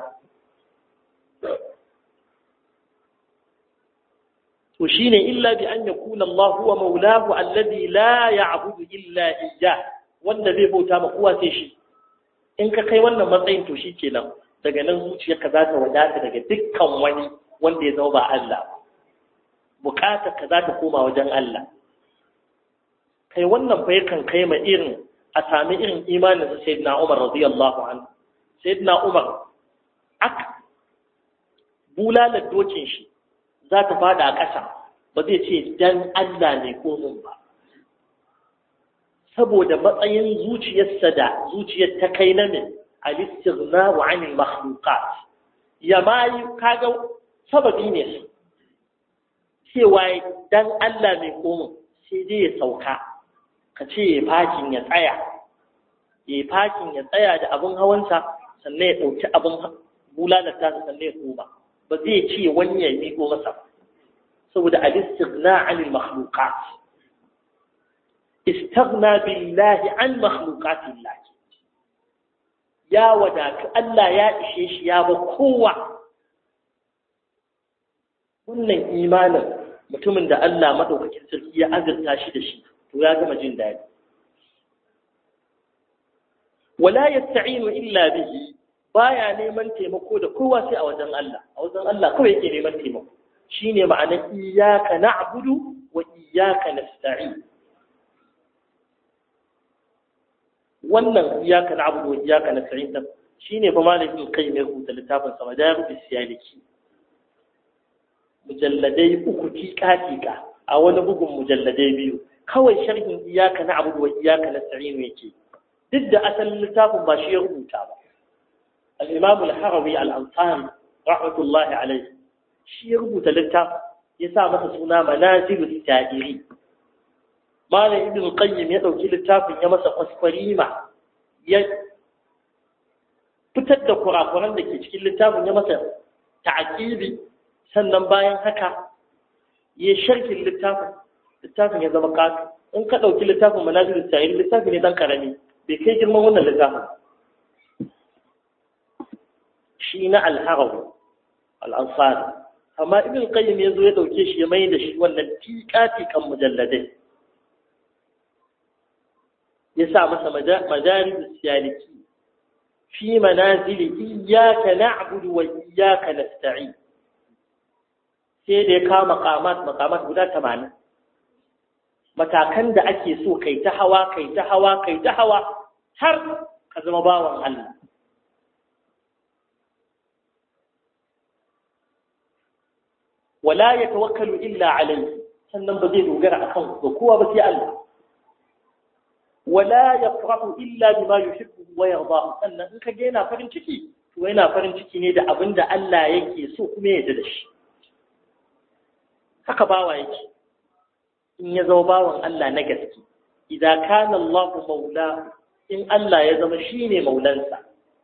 to shine illa bi an yakuna Allah huwa maulahu alladhi la ya'budu illa iyyah, wanda zai bauta ma kowa sai shi. in ka kai wannan matsayin to shikenan, daga nan zuciyarka za ta wadata daga dukkan wani wanda ya zama ba Allah, bukatar ka za ta koma wajen Allah. kai wannan fa yakan kai ma irin a sami irin imanin sa sayyidina Umar radiyallahu anhu. sayyidina Umar bulalar dokin shi za ta fada a ƙasa, ba zai ce dan Allah ne ko mun ba, saboda matsayin zuciyarsa da zuciyar ta kai na min al-istighna'u 'anil makhluqat. ya mai kaga sababi ne su cewa dan Allah ne ko mun, sai dai ya sauka, ka ce ya fakin ya tsaya da abin hawansa, sannan ya ɗauki abin bulalar tasa, sannan ya koma. ba zai ce wani ya miƙo masa, saboda al-istighna 'anil makhluqat. istaghna billahi 'an makhluqatillah, ya wadatu Allah ya ishe shi, ya ba kowa. wannan imanin mutumin da Allah madaukakin sarki ya azurta shi da shi, to ya gama jin daɗi. wala yasta'inu illa bihi, baya neman taimako da kowa sai a wajen Allah. a wajen Allah kawai yake neman taimako. shine ma'anar iyyaka na'budu wa iyyaka nasta'in. wannan iyyaka na'budu wa iyyaka nasta'in din shine fa malamin kai mai rubuta littafin sa Madarij as-Saliki, mujalladai 3 tika a wani bugun mujalladai 2, kawai sharhin iyyaka na'budu wa iyyaka nasta'in yake, duk da asalin littafin ba shi ya rubuta ba. al-Imam al-Harawi al-Ansari rahmatullahi alayhi shi ya rubuta littafin, ya sa masa suna Manazilus Sa'iri. Malam Ibn Qayyim ya dauki littafin ya masa kwaskwarima, ya fitar da kurakuran da ke cikin littafin, ya masa ta'aqibi, sannan bayan haka ya sharhin littafin ya zama kafi. in ka dauki littafin Manazilus Sa'iri, littafi ne dan karami, bai kai girman wannan littafin. shi na al-Harawi al-Ansari, amma Ibn Qayyim ya zo ya dauke shi ya mai da shi wannan kan mujalladai, ya sa masa Madarij as-Saliki fi manazili iyyaka na'budu wa iyyaka nasta'in. sai da ya kawo maqamat guda 80, matakan da ake so kai ta hawa har ka zama bawan Allah. wala yatawakkalu illa alayhi, sannan ba zai dogara akan kowa ba sai Allah. wala yafrahu illa bima yuhibbu wa yarda, sannan in ka ga yana farin ciki, to yana farin ciki ne da abinda Allah yake so kuma ya yarda da shi. haka bawa yake in ya zama bawan Allah na gaske. idan kana Allahu maula, in Allah ya zama shine maulansa.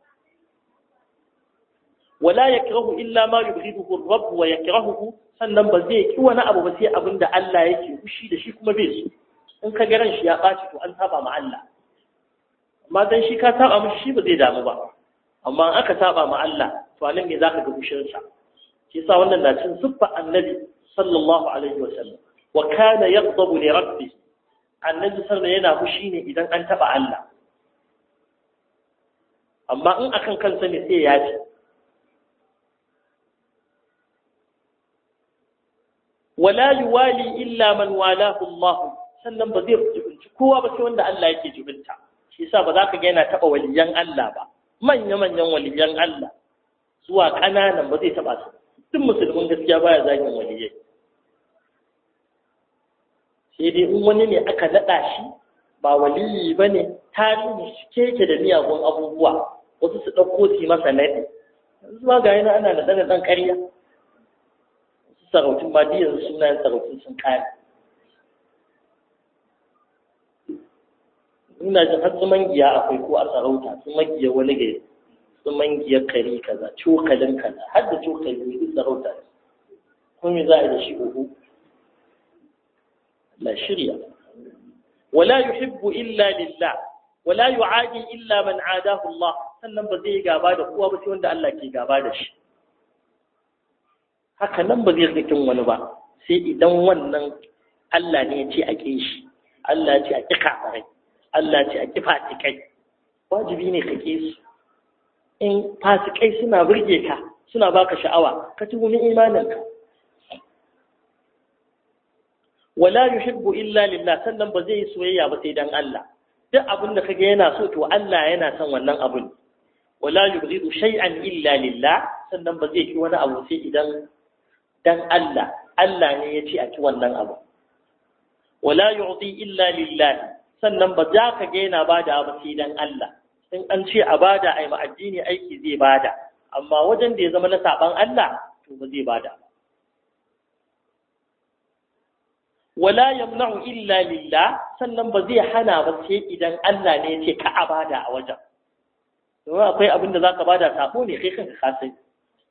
wala yakrahu illa ma yubghiduhu ar-rabb wa yakrahuhu, sannan ba zai ki wani abu ba sai abinda Allah yake fushi da shi kuma bai so. in ka ga ran shi ya baci, to an saba ma Allah. amma dan shi ka saba mishi, shi ba zai damu ba. amma in aka saba ma Allah, to anan me zaka ga fushin sa. shi yasa wannan na cin siffa annabi sallallahu alaihi wasallam. wa kana yaghdabu li rabbih annabi sallallahu yana fushi ne idan an taba Allah amma in akan kansa ne sai ya ji wala yuwali illa man walahu Allah sannan ba zai jibinci kowa ba sai wanda Allah yake jibinta shi yasa ba za ka ga yana taba waliyan Allah ba manya-manyan waliyan Allah zuwa ƙananan ba zai taba su duk musulmin gaskiya baya zagin waliyai sai dai in wani ne aka naɗa shi ba waliyi ba ne tarihi keke da miyagun abubuwa wasu su ɗauko su masa naɗi yanzu ma ga yana ana naɗa ɗan ƙarya wasu sarautun ma diyan sunayen sarautun sun kare ina jin har tsuman giya akwai ko a sarauta tsuman giya wani gari tsuman giya kari kaza cokalin kaza har da cokali ne sarauta kuma me za a yi da shi uku la shirya wala yuhibbu illa lillah wala yu'adi illa man adahu Allah sannan ba zai gaba da kowa ba sai wanda Allah ke gaba da shi haka nan ba zai rikin wani ba sai idan wannan Allah ne ya ce a ƙi shi Allah ya ce a ƙi kafirai Allah ce a ƙi fasikai wajibi ne ka ƙi su in fasikai suna burge ka suna baka sha'awa ka tuhumi imaninka wala yuhibbu illa lillah sannan ba zai yi soyayya ba sai dan Allah duk abin da kage yana so to Allah yana son wannan abun wala yubghidu shay'an illa lillah sannan ba zai ki wani abu sai idan dan Allah ne ya ce a ki wannan abu wala yu'ti illa lillah sannan ba za ka gaina bada ba sai dan Allah in an ce a bada ai ma addini aiki zai bada amma wajen da ya zama na saban Allah to ba zai bada wala yamna'u illa lillah sannan ba zai hana ba sai idan Allah ne ya ce ka a bada a wajen domin akwai abin da zaka bada sako ne kai kanka ka sai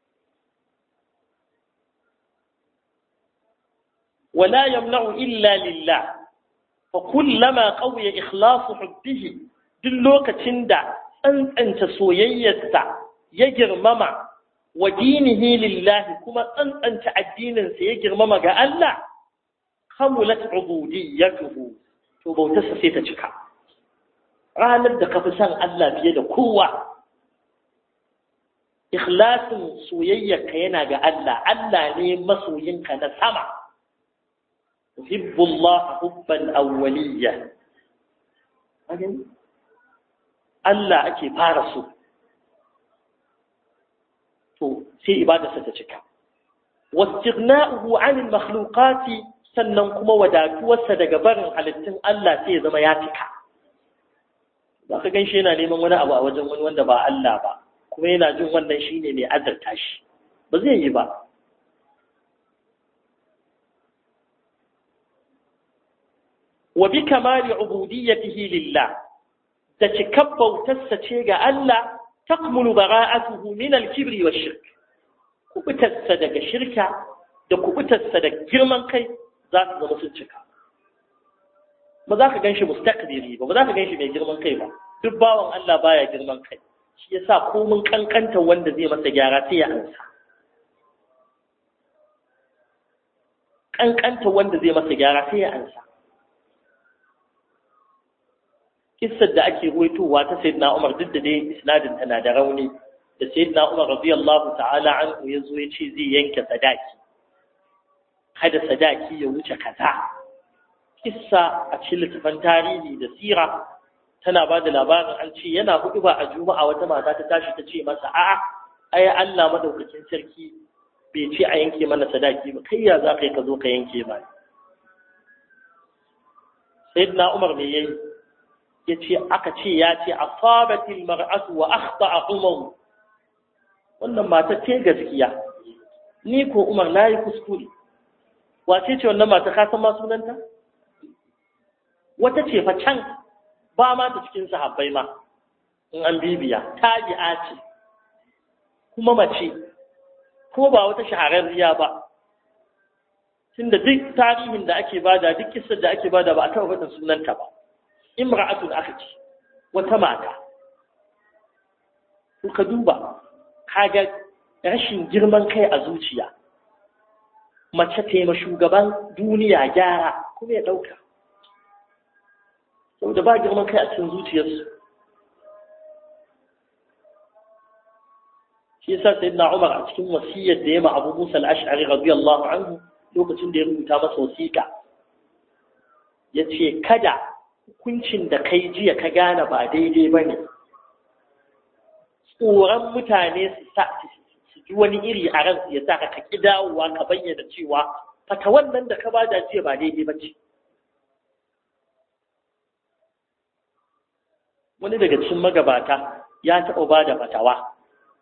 wala yamna'u illa lillah فكلما قوي إخلاص حبه duk lokacin da tsantsanta soyayyarsa ya girmama wa dinihi lillahi kuma tsantsanta addininsa ya girmama ga Allah kamulat ubudiyyatuhu to bautarsa sai ta cika ranar da ka fi son Allah fiye da kowa ikhlasin soyayyarka yana ga Allah Allah ne masoyinka na sama تحب الله حبا أوليا Allah ake fara so to sai ibadarsa ta cika wastighna'uhu 'anil makhluqati sannan kuma wadatuwarsa daga barin halittun Allah sai ya zama ya cika ba ka ganshi yana neman wani abu a wajen wani wanda ba Allah ba kuma yana jin wannan shine mai azarta shi ba zai yi ba wa bi kamali ubudiyyatihi lillah da cikar bautarsa ce ga Allah takmulu bara'atuhu min al-kibri wash-shirk kubutarsa daga shirka da kubutarsa da girman kai za su zama sun cika ba za ka ganshi mustakbiri ba za ka ganshi mai girman kai ba duk bawan Allah baya girman kai shi yasa komun kankanta wanda zai masa gyara sai ya ansa kankanta wanda zai masa gyara sai ya ansa kissar da ake ruwaitowa ta sayyidina Umar duk da dai isnadin tana da rauni da sayyidina Umar radiyallahu ta'ala anhu yazo ya ce zai yanke sadaki kada sadaki ya wuce kaza kissa a cikin littafin tarihi da sira tana ba da labarin an ce yana hudu ba a juma'a wata mata ta tashi ta ce masa a'a ai Allah madaukakin sarki bai ce a yanke mana sadaki ba kai ya za ka yi ka zo ka yanke ba sayyidina Umar me yayi aka ce ya ce asabatil mar'atu wa akhta'a Umar wannan mata ce gaskiya ni ko Umar nayi kuskure wace ce wannan mata ka san ma sunanta wata ce fa can ba ma ta cikin sahabbai ma in an bibiya tabi'a ce kuma mace ko ba wata shahararriya ba tunda duk tarihin da ake bada duk kissar da ake bada ba a taɓa faɗin sunanta ba imra'atun aka ce wata mata ka duba kaga rashin girman kai a zuciya mace ta yi ma shugaban duniya gyara kuma ya ɗauka saboda ba girman kai a cikin zuciyarsu. shi yasa sayyidina Umar a cikin wasiyyar da ya ma Abu Musa al-Ash'ari radiyallahu anhu lokacin da ya rubuta masa wasiƙa yace kada hukuncin da kai jiya ka gane ba daidai bane tsoron mutane su ji wani iri a ransu ya sa ka ki dawowa ka bayyana cewa fata wannan da ka bada jiya ba daidai bace. wani daga cikin magabata ya taɓa ba da fatawa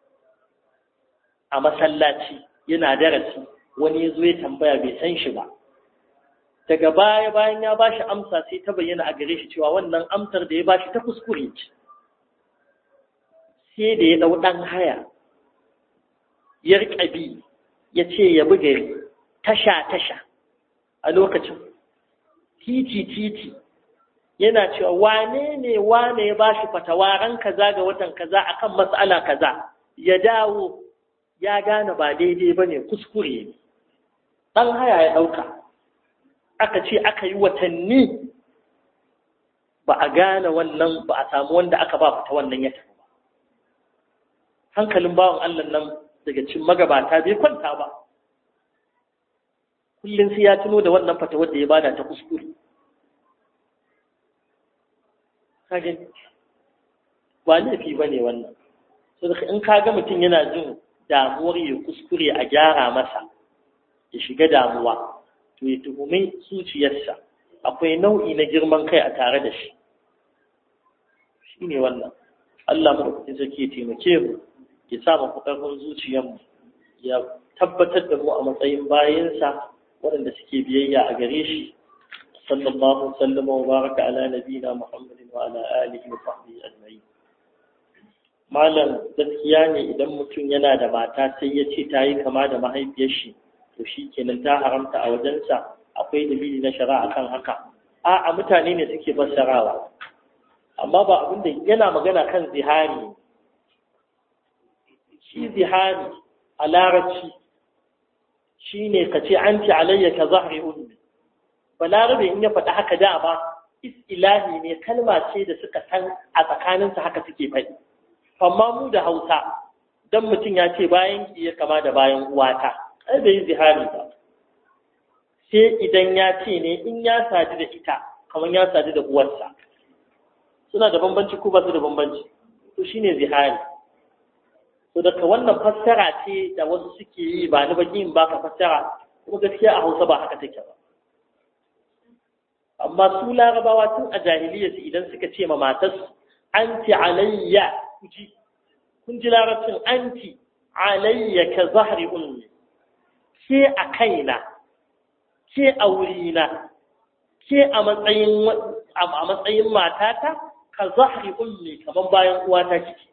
a masallaci yana darasi wani ya zo ya tambaya bai san shi ba daga baya bayan ya bashi amsa sai ta bayyana a gare shi cewa wannan amsar da ya bashi ta kuskure ce sai da ya dau dan haya ya rika bi ya ce ya buga tasha a lokacin titi yana cewa wane ya bashi fatawa ran kaza ga watan kaza akan mas'ala kaza ya dawo ya gane ba daidai bane kuskure ne dan haya ya dauka aka ce aka yi watanni ba a gane wannan ba a samu wanda aka ba fata wannan ya tafi ba hankalin bawan Allah nan daga cikin magabata bai kwanta ba kullum sai ya tuno da wannan fata wanda ya bada ta kuskure kage ba laifi bane wannan saboda in kaga mutum yana jin damuwar ya kuskure a gyara masa ya shiga damuwa to ya tuhumi zuciyarsa akwai nau'i na girman kai a tare da shi shine wannan Allah madaukakin sarki ya taimake mu ya sa mu karfin zuciyarmu ya tabbatar da mu a matsayin bayinsa waɗanda suke biyayya a gare shi sallallahu sallama wa baraka ala nabiyina Muhammadin wa ala alihi wa sahbihi ajma'in. Malam gaskiya ne idan mutum yana da mata sai ya ce ta yi kama da mahaifiyar shi to shi kenan ta haramta a wajensa akwai dalili na shari'a kan haka a mutane ne suke fassarawa amma ba abin da yana magana kan zihari shi zihari a larabci shi ne ka ce an ci alayya ka zahri ummi balarabe in ya faɗi haka da ba isilahi ne kalma ce da suka san a tsakaninsu haka suke faɗi amma mu da Hausa dan mutum ya ce bayan ki ya kama da bayan uwata ai bai zihari ba sai idan ya ce ne in ya sadu da ita kamar ya sadu da uwarsa suna da bambanci ko ba su da bambanci to shine zihari to daga wannan fassara ce da wasu suke yi ba ni baki in baka fassara kuma gaskiya a Hausa ba haka take ba amma su Larabawa tun a jahiliya su idan suka ce ma matarsu anti alayya kun ji larabcin anti alayya ka zahri ummi ke a kaina ke a wurina ke a matsayin matata ka zahri ummi kaman bayan uwata kike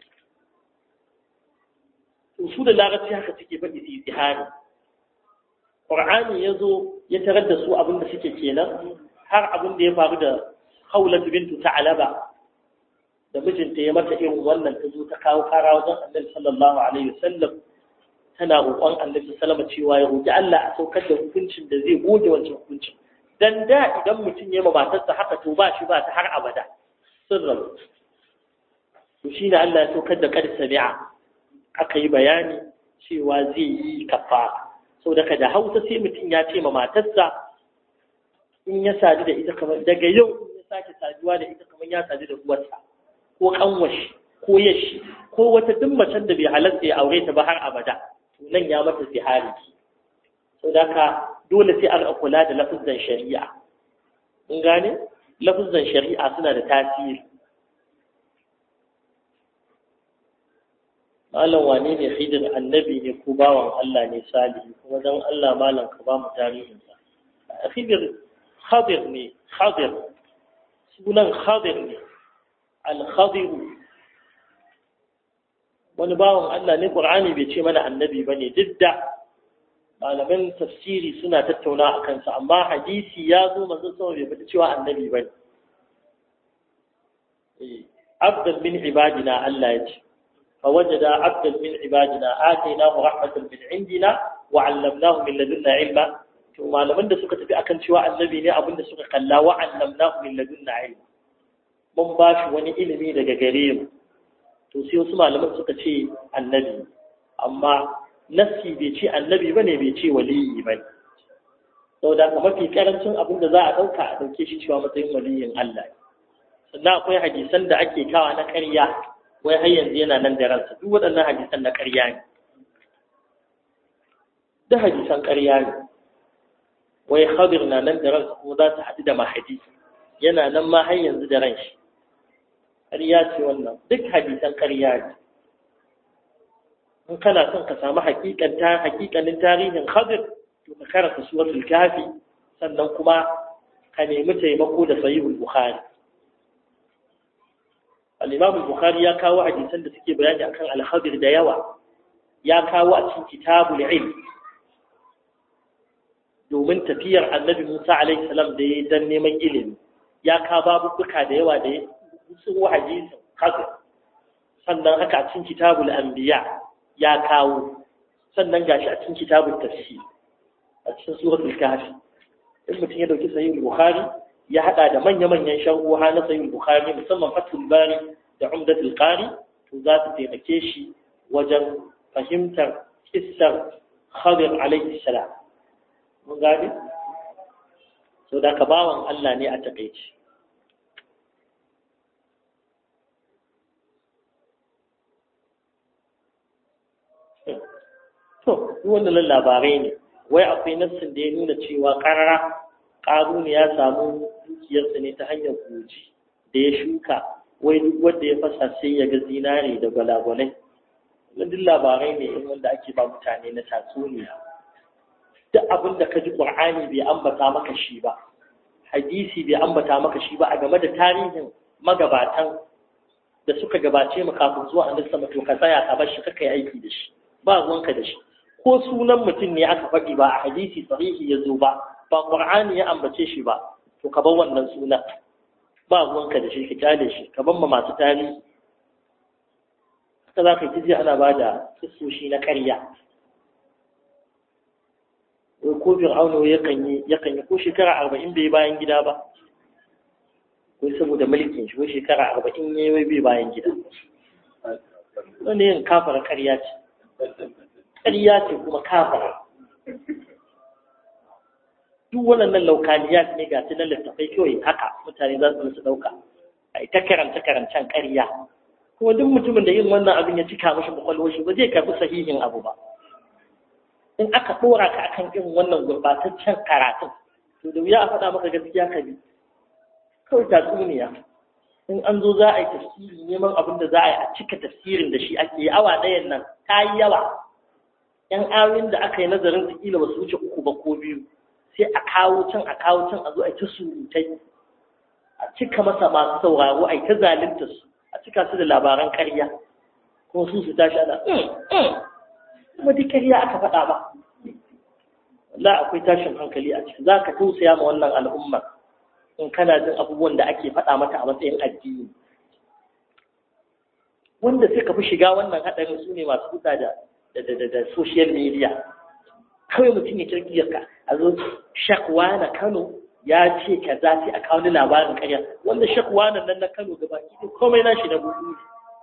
to su da larabci haka suke faɗi su izhari Qur'ani yazo ya tarar da su abin da suke kenan har abin da ya faru da Khawlat bintu Ta'laba da mijinta ya mata irin wannan ta zo ta kawo kara wajen Annabi sallallahu alaihi wasallam tana roƙon Annabi sallama cewa ya roƙi Allah a saukar da hukuncin da zai goge wancan hukuncin dan da idan mutum ya ma matarsa haka to ba shi ba ta har abada sirran to shine Allah ya saukar da qad sami'a aka yi bayani cewa zai yi kafara saboda da Hausa sai mutum ya ce ma matarsa in ya sadu da ita kamar daga yau in ya sake saduwa da ita kamar ya sadu da uwarsa ko kanwashi ko yashi ko wata duk macen da bai halatta ya aure ta ba har abada to nan ya mata zihari saboda dole sai an kula da lafazan shari'a in gane lafazan shari'a suna da tasiri malam wane ne Khidir annabi ne ko bawan Allah ne salihi kuma dan Allah malam ka ba mu tarihin sa Khidir ne Khadir sunan Khadir ne al-Khadir wani bawan Allah ne Qur'ani bai ce mana annabi bane duk da malaman tafsiri suna tattauna akan sa amma hadisi ya zo manzon sallallahu alaihi wasallam bai cewa annabi bane abdan min ibadina Allah ya ce فوجد عبدا من عبادنا آتيناه رحمة من عندنا وعلمناه من لدنا علما to malaman da suka tafi akan cewa annabi ne abinda suka kalla wa annamnahu min ladunna ilm mun ba shi wani ilimi daga gare mu to sai wasu malaman suka ce annabi amma nassi bai ce annabi bane bai ce waliyi bane saboda kuma mafi karancin abin da za a dauka a dauke shi cewa matsayin waliyin Allah sannan akwai hadisan da ake kawa na ƙarya wai har yanzu yana nan da ransa duk waɗannan hadisan na ƙarya ne da hadisan ƙarya ne wai Khadir na nan da ransa kuma za su haɗu da Mahdi yana nan ma har yanzu da ran shi ƙarya ce wannan duk hadisan ƙarya ne in kana son ka samu hakikanin tarihin Khadir to ka karanta suratul Kahfi sannan kuma ka nemi taimako da Sahihul Bukhari al-Imam al-Bukhari ya kawo hadisan da suke bayani akan al-Khadir da yawa ya kawo a cikin kitabul ilm domin tafiyar annabi Musa alaihi salam da ya dan neman ilimi ya ka babubuka da yawa da sun hadisin Khadir sannan haka a cikin kitabul anbiya ya kawo sannan gashi a cikin kitabul tafsir a cikin suratul kahfi in mutum ya dauki sahih bukhari ya hada da manya-manyan sharhuha na sahih bukhari musamman fathul bari da umdatul qari to za su taimake shi wajen fahimtar kissar Khadir alaihi salam mun gane so da ka bawan Allah ne a takeici to wannan labarai ne wai akwai nassin da ya nuna cewa ƙaruni ya samu dukiyarsa ne ta hanyar goji da ya shuka wai duk wanda ya fasa sai ya ga zinare da gwalagwalai duk labarai ne in wanda ake ba mutane na tatsuniya duk abin da ka ji ƙur'ani bai ambata maka shi ba hadisi bai ambata maka shi ba a game da tarihin magabatan da suka gabace mu kafin zuwa annabi sama to ka tsaya ka bar shi kaka yi aiki da shi ba ruwanka da shi ko sunan mutum ne aka faɗi ba a hadisi sahihi ya zo ba Qur'ani ya ambace shi ba to ka bar wannan sunan ba ruwanka da shi ka kyale shi ka bar ma masu tarihi haka za ka ji ana ba da kissoshi na ƙarya ko Fir'auna yakan yi ko shekara 40 bai bayan gida ba ko saboda mulkin shi ko shekara 40 yayi bai bayan gida wannan yin kafara ƙarya ce ƙarya ce kuma kafara duk waɗannan laukaniyat ne ga tunan littafai kawai haka mutane za su ɗauka a ita karance-karancen ƙarya kuma duk mutumin da yin wannan abin ya cika mashi kwakwalwar shi ba zai karɓi sahihin abu ba in aka ɗora ka akan irin wannan gurɓataccen karatun to da wuya a faɗa maka gaskiya ka bi kawai tatsuniya in an zo za a yi tafsiri neman abin da za a yi a cika tafsirin da shi ake yi awa ɗayan nan ta yi yawa ‘yan ayoyin da aka yi nazarin su kila ba su wuce 3 ba ko 2 sai a kawo can a zo a ta surutai a cika masa masu sauraro a ta zalunta su a cika su da labaran ƙarya kuma su tashi ana kuma duk ƙarya aka faɗa ba wallahi akwai tashin hankali a ciki za ka tausaya ma wannan al'umma in kana jin abubuwan da ake faɗa mata a matsayin addini wanda suka fi shiga wannan haɗarin su ne masu huta da social media kawai mutum ya kirkiyar ka a zo shakwa na Kano ya ce ka za sai a kawo labarin ƙarya wanda shakwa nan na Kano gaba ki komai nashi na bugu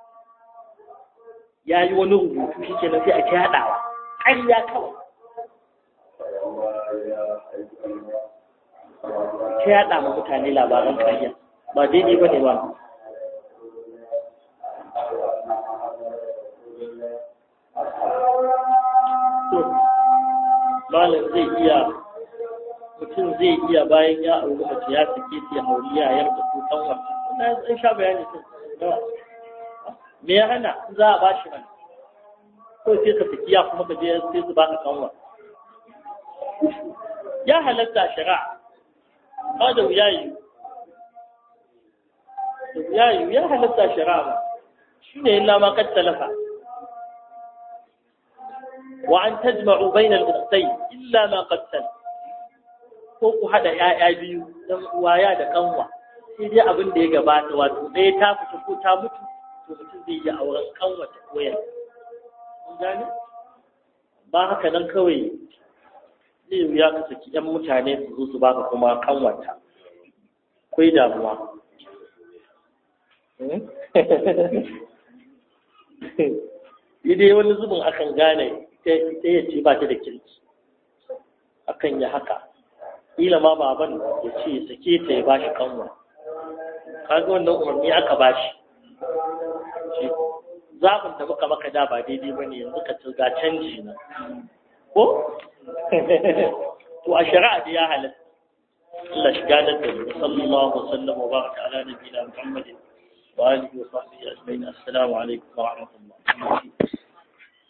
ya yi wani rubutu shi ke sai a ta yaɗawa ƙarya kawai ta yaɗa ma mutane labaran ƙarya ba daidai ba ne ba malam mutum zai iya bayan ya auri mace ya sake ta ya hauri yayar da ko kanwa wannan an sha bayani sun yawa me ya hana za a bashi nan ko sai ka saki ya kuma ka je sai su baka kanwa ya halatta shari'a ba da wuya ya halatta shari'a ba shine illa ma kad talafa وأن تجمعوا بين الأختين إلا ما قد سلف ko ku hada ƴaƴa biyu dan uwaya da kanwa sai dai abin da ya gabata wato ɗaya ta fita ko ta mutu to mutum zai yi auren kanwa ta koyar mun gane ba haka nan kawai zai ya ka saki ‘yan mutane su zo su baka kuma kanwata akwai damuwa idai wani zubin akan gane ita ya ce ba ta da kirki akan yi haka ila ma baban ya ce sake ta ya bashi kanwa kaga wannan umarni aka bashi zaɓin da muka maka da ba daidai ba ne yanzu ka ga canji na ko to a shari'a da ya halatta Allah shi ganar da mu sallallahu alaihi wa sallam wa baraka ala nabiyina Muhammadin wa alihi wa sahbihi ajma'in assalamu alaikum wa rahmatullah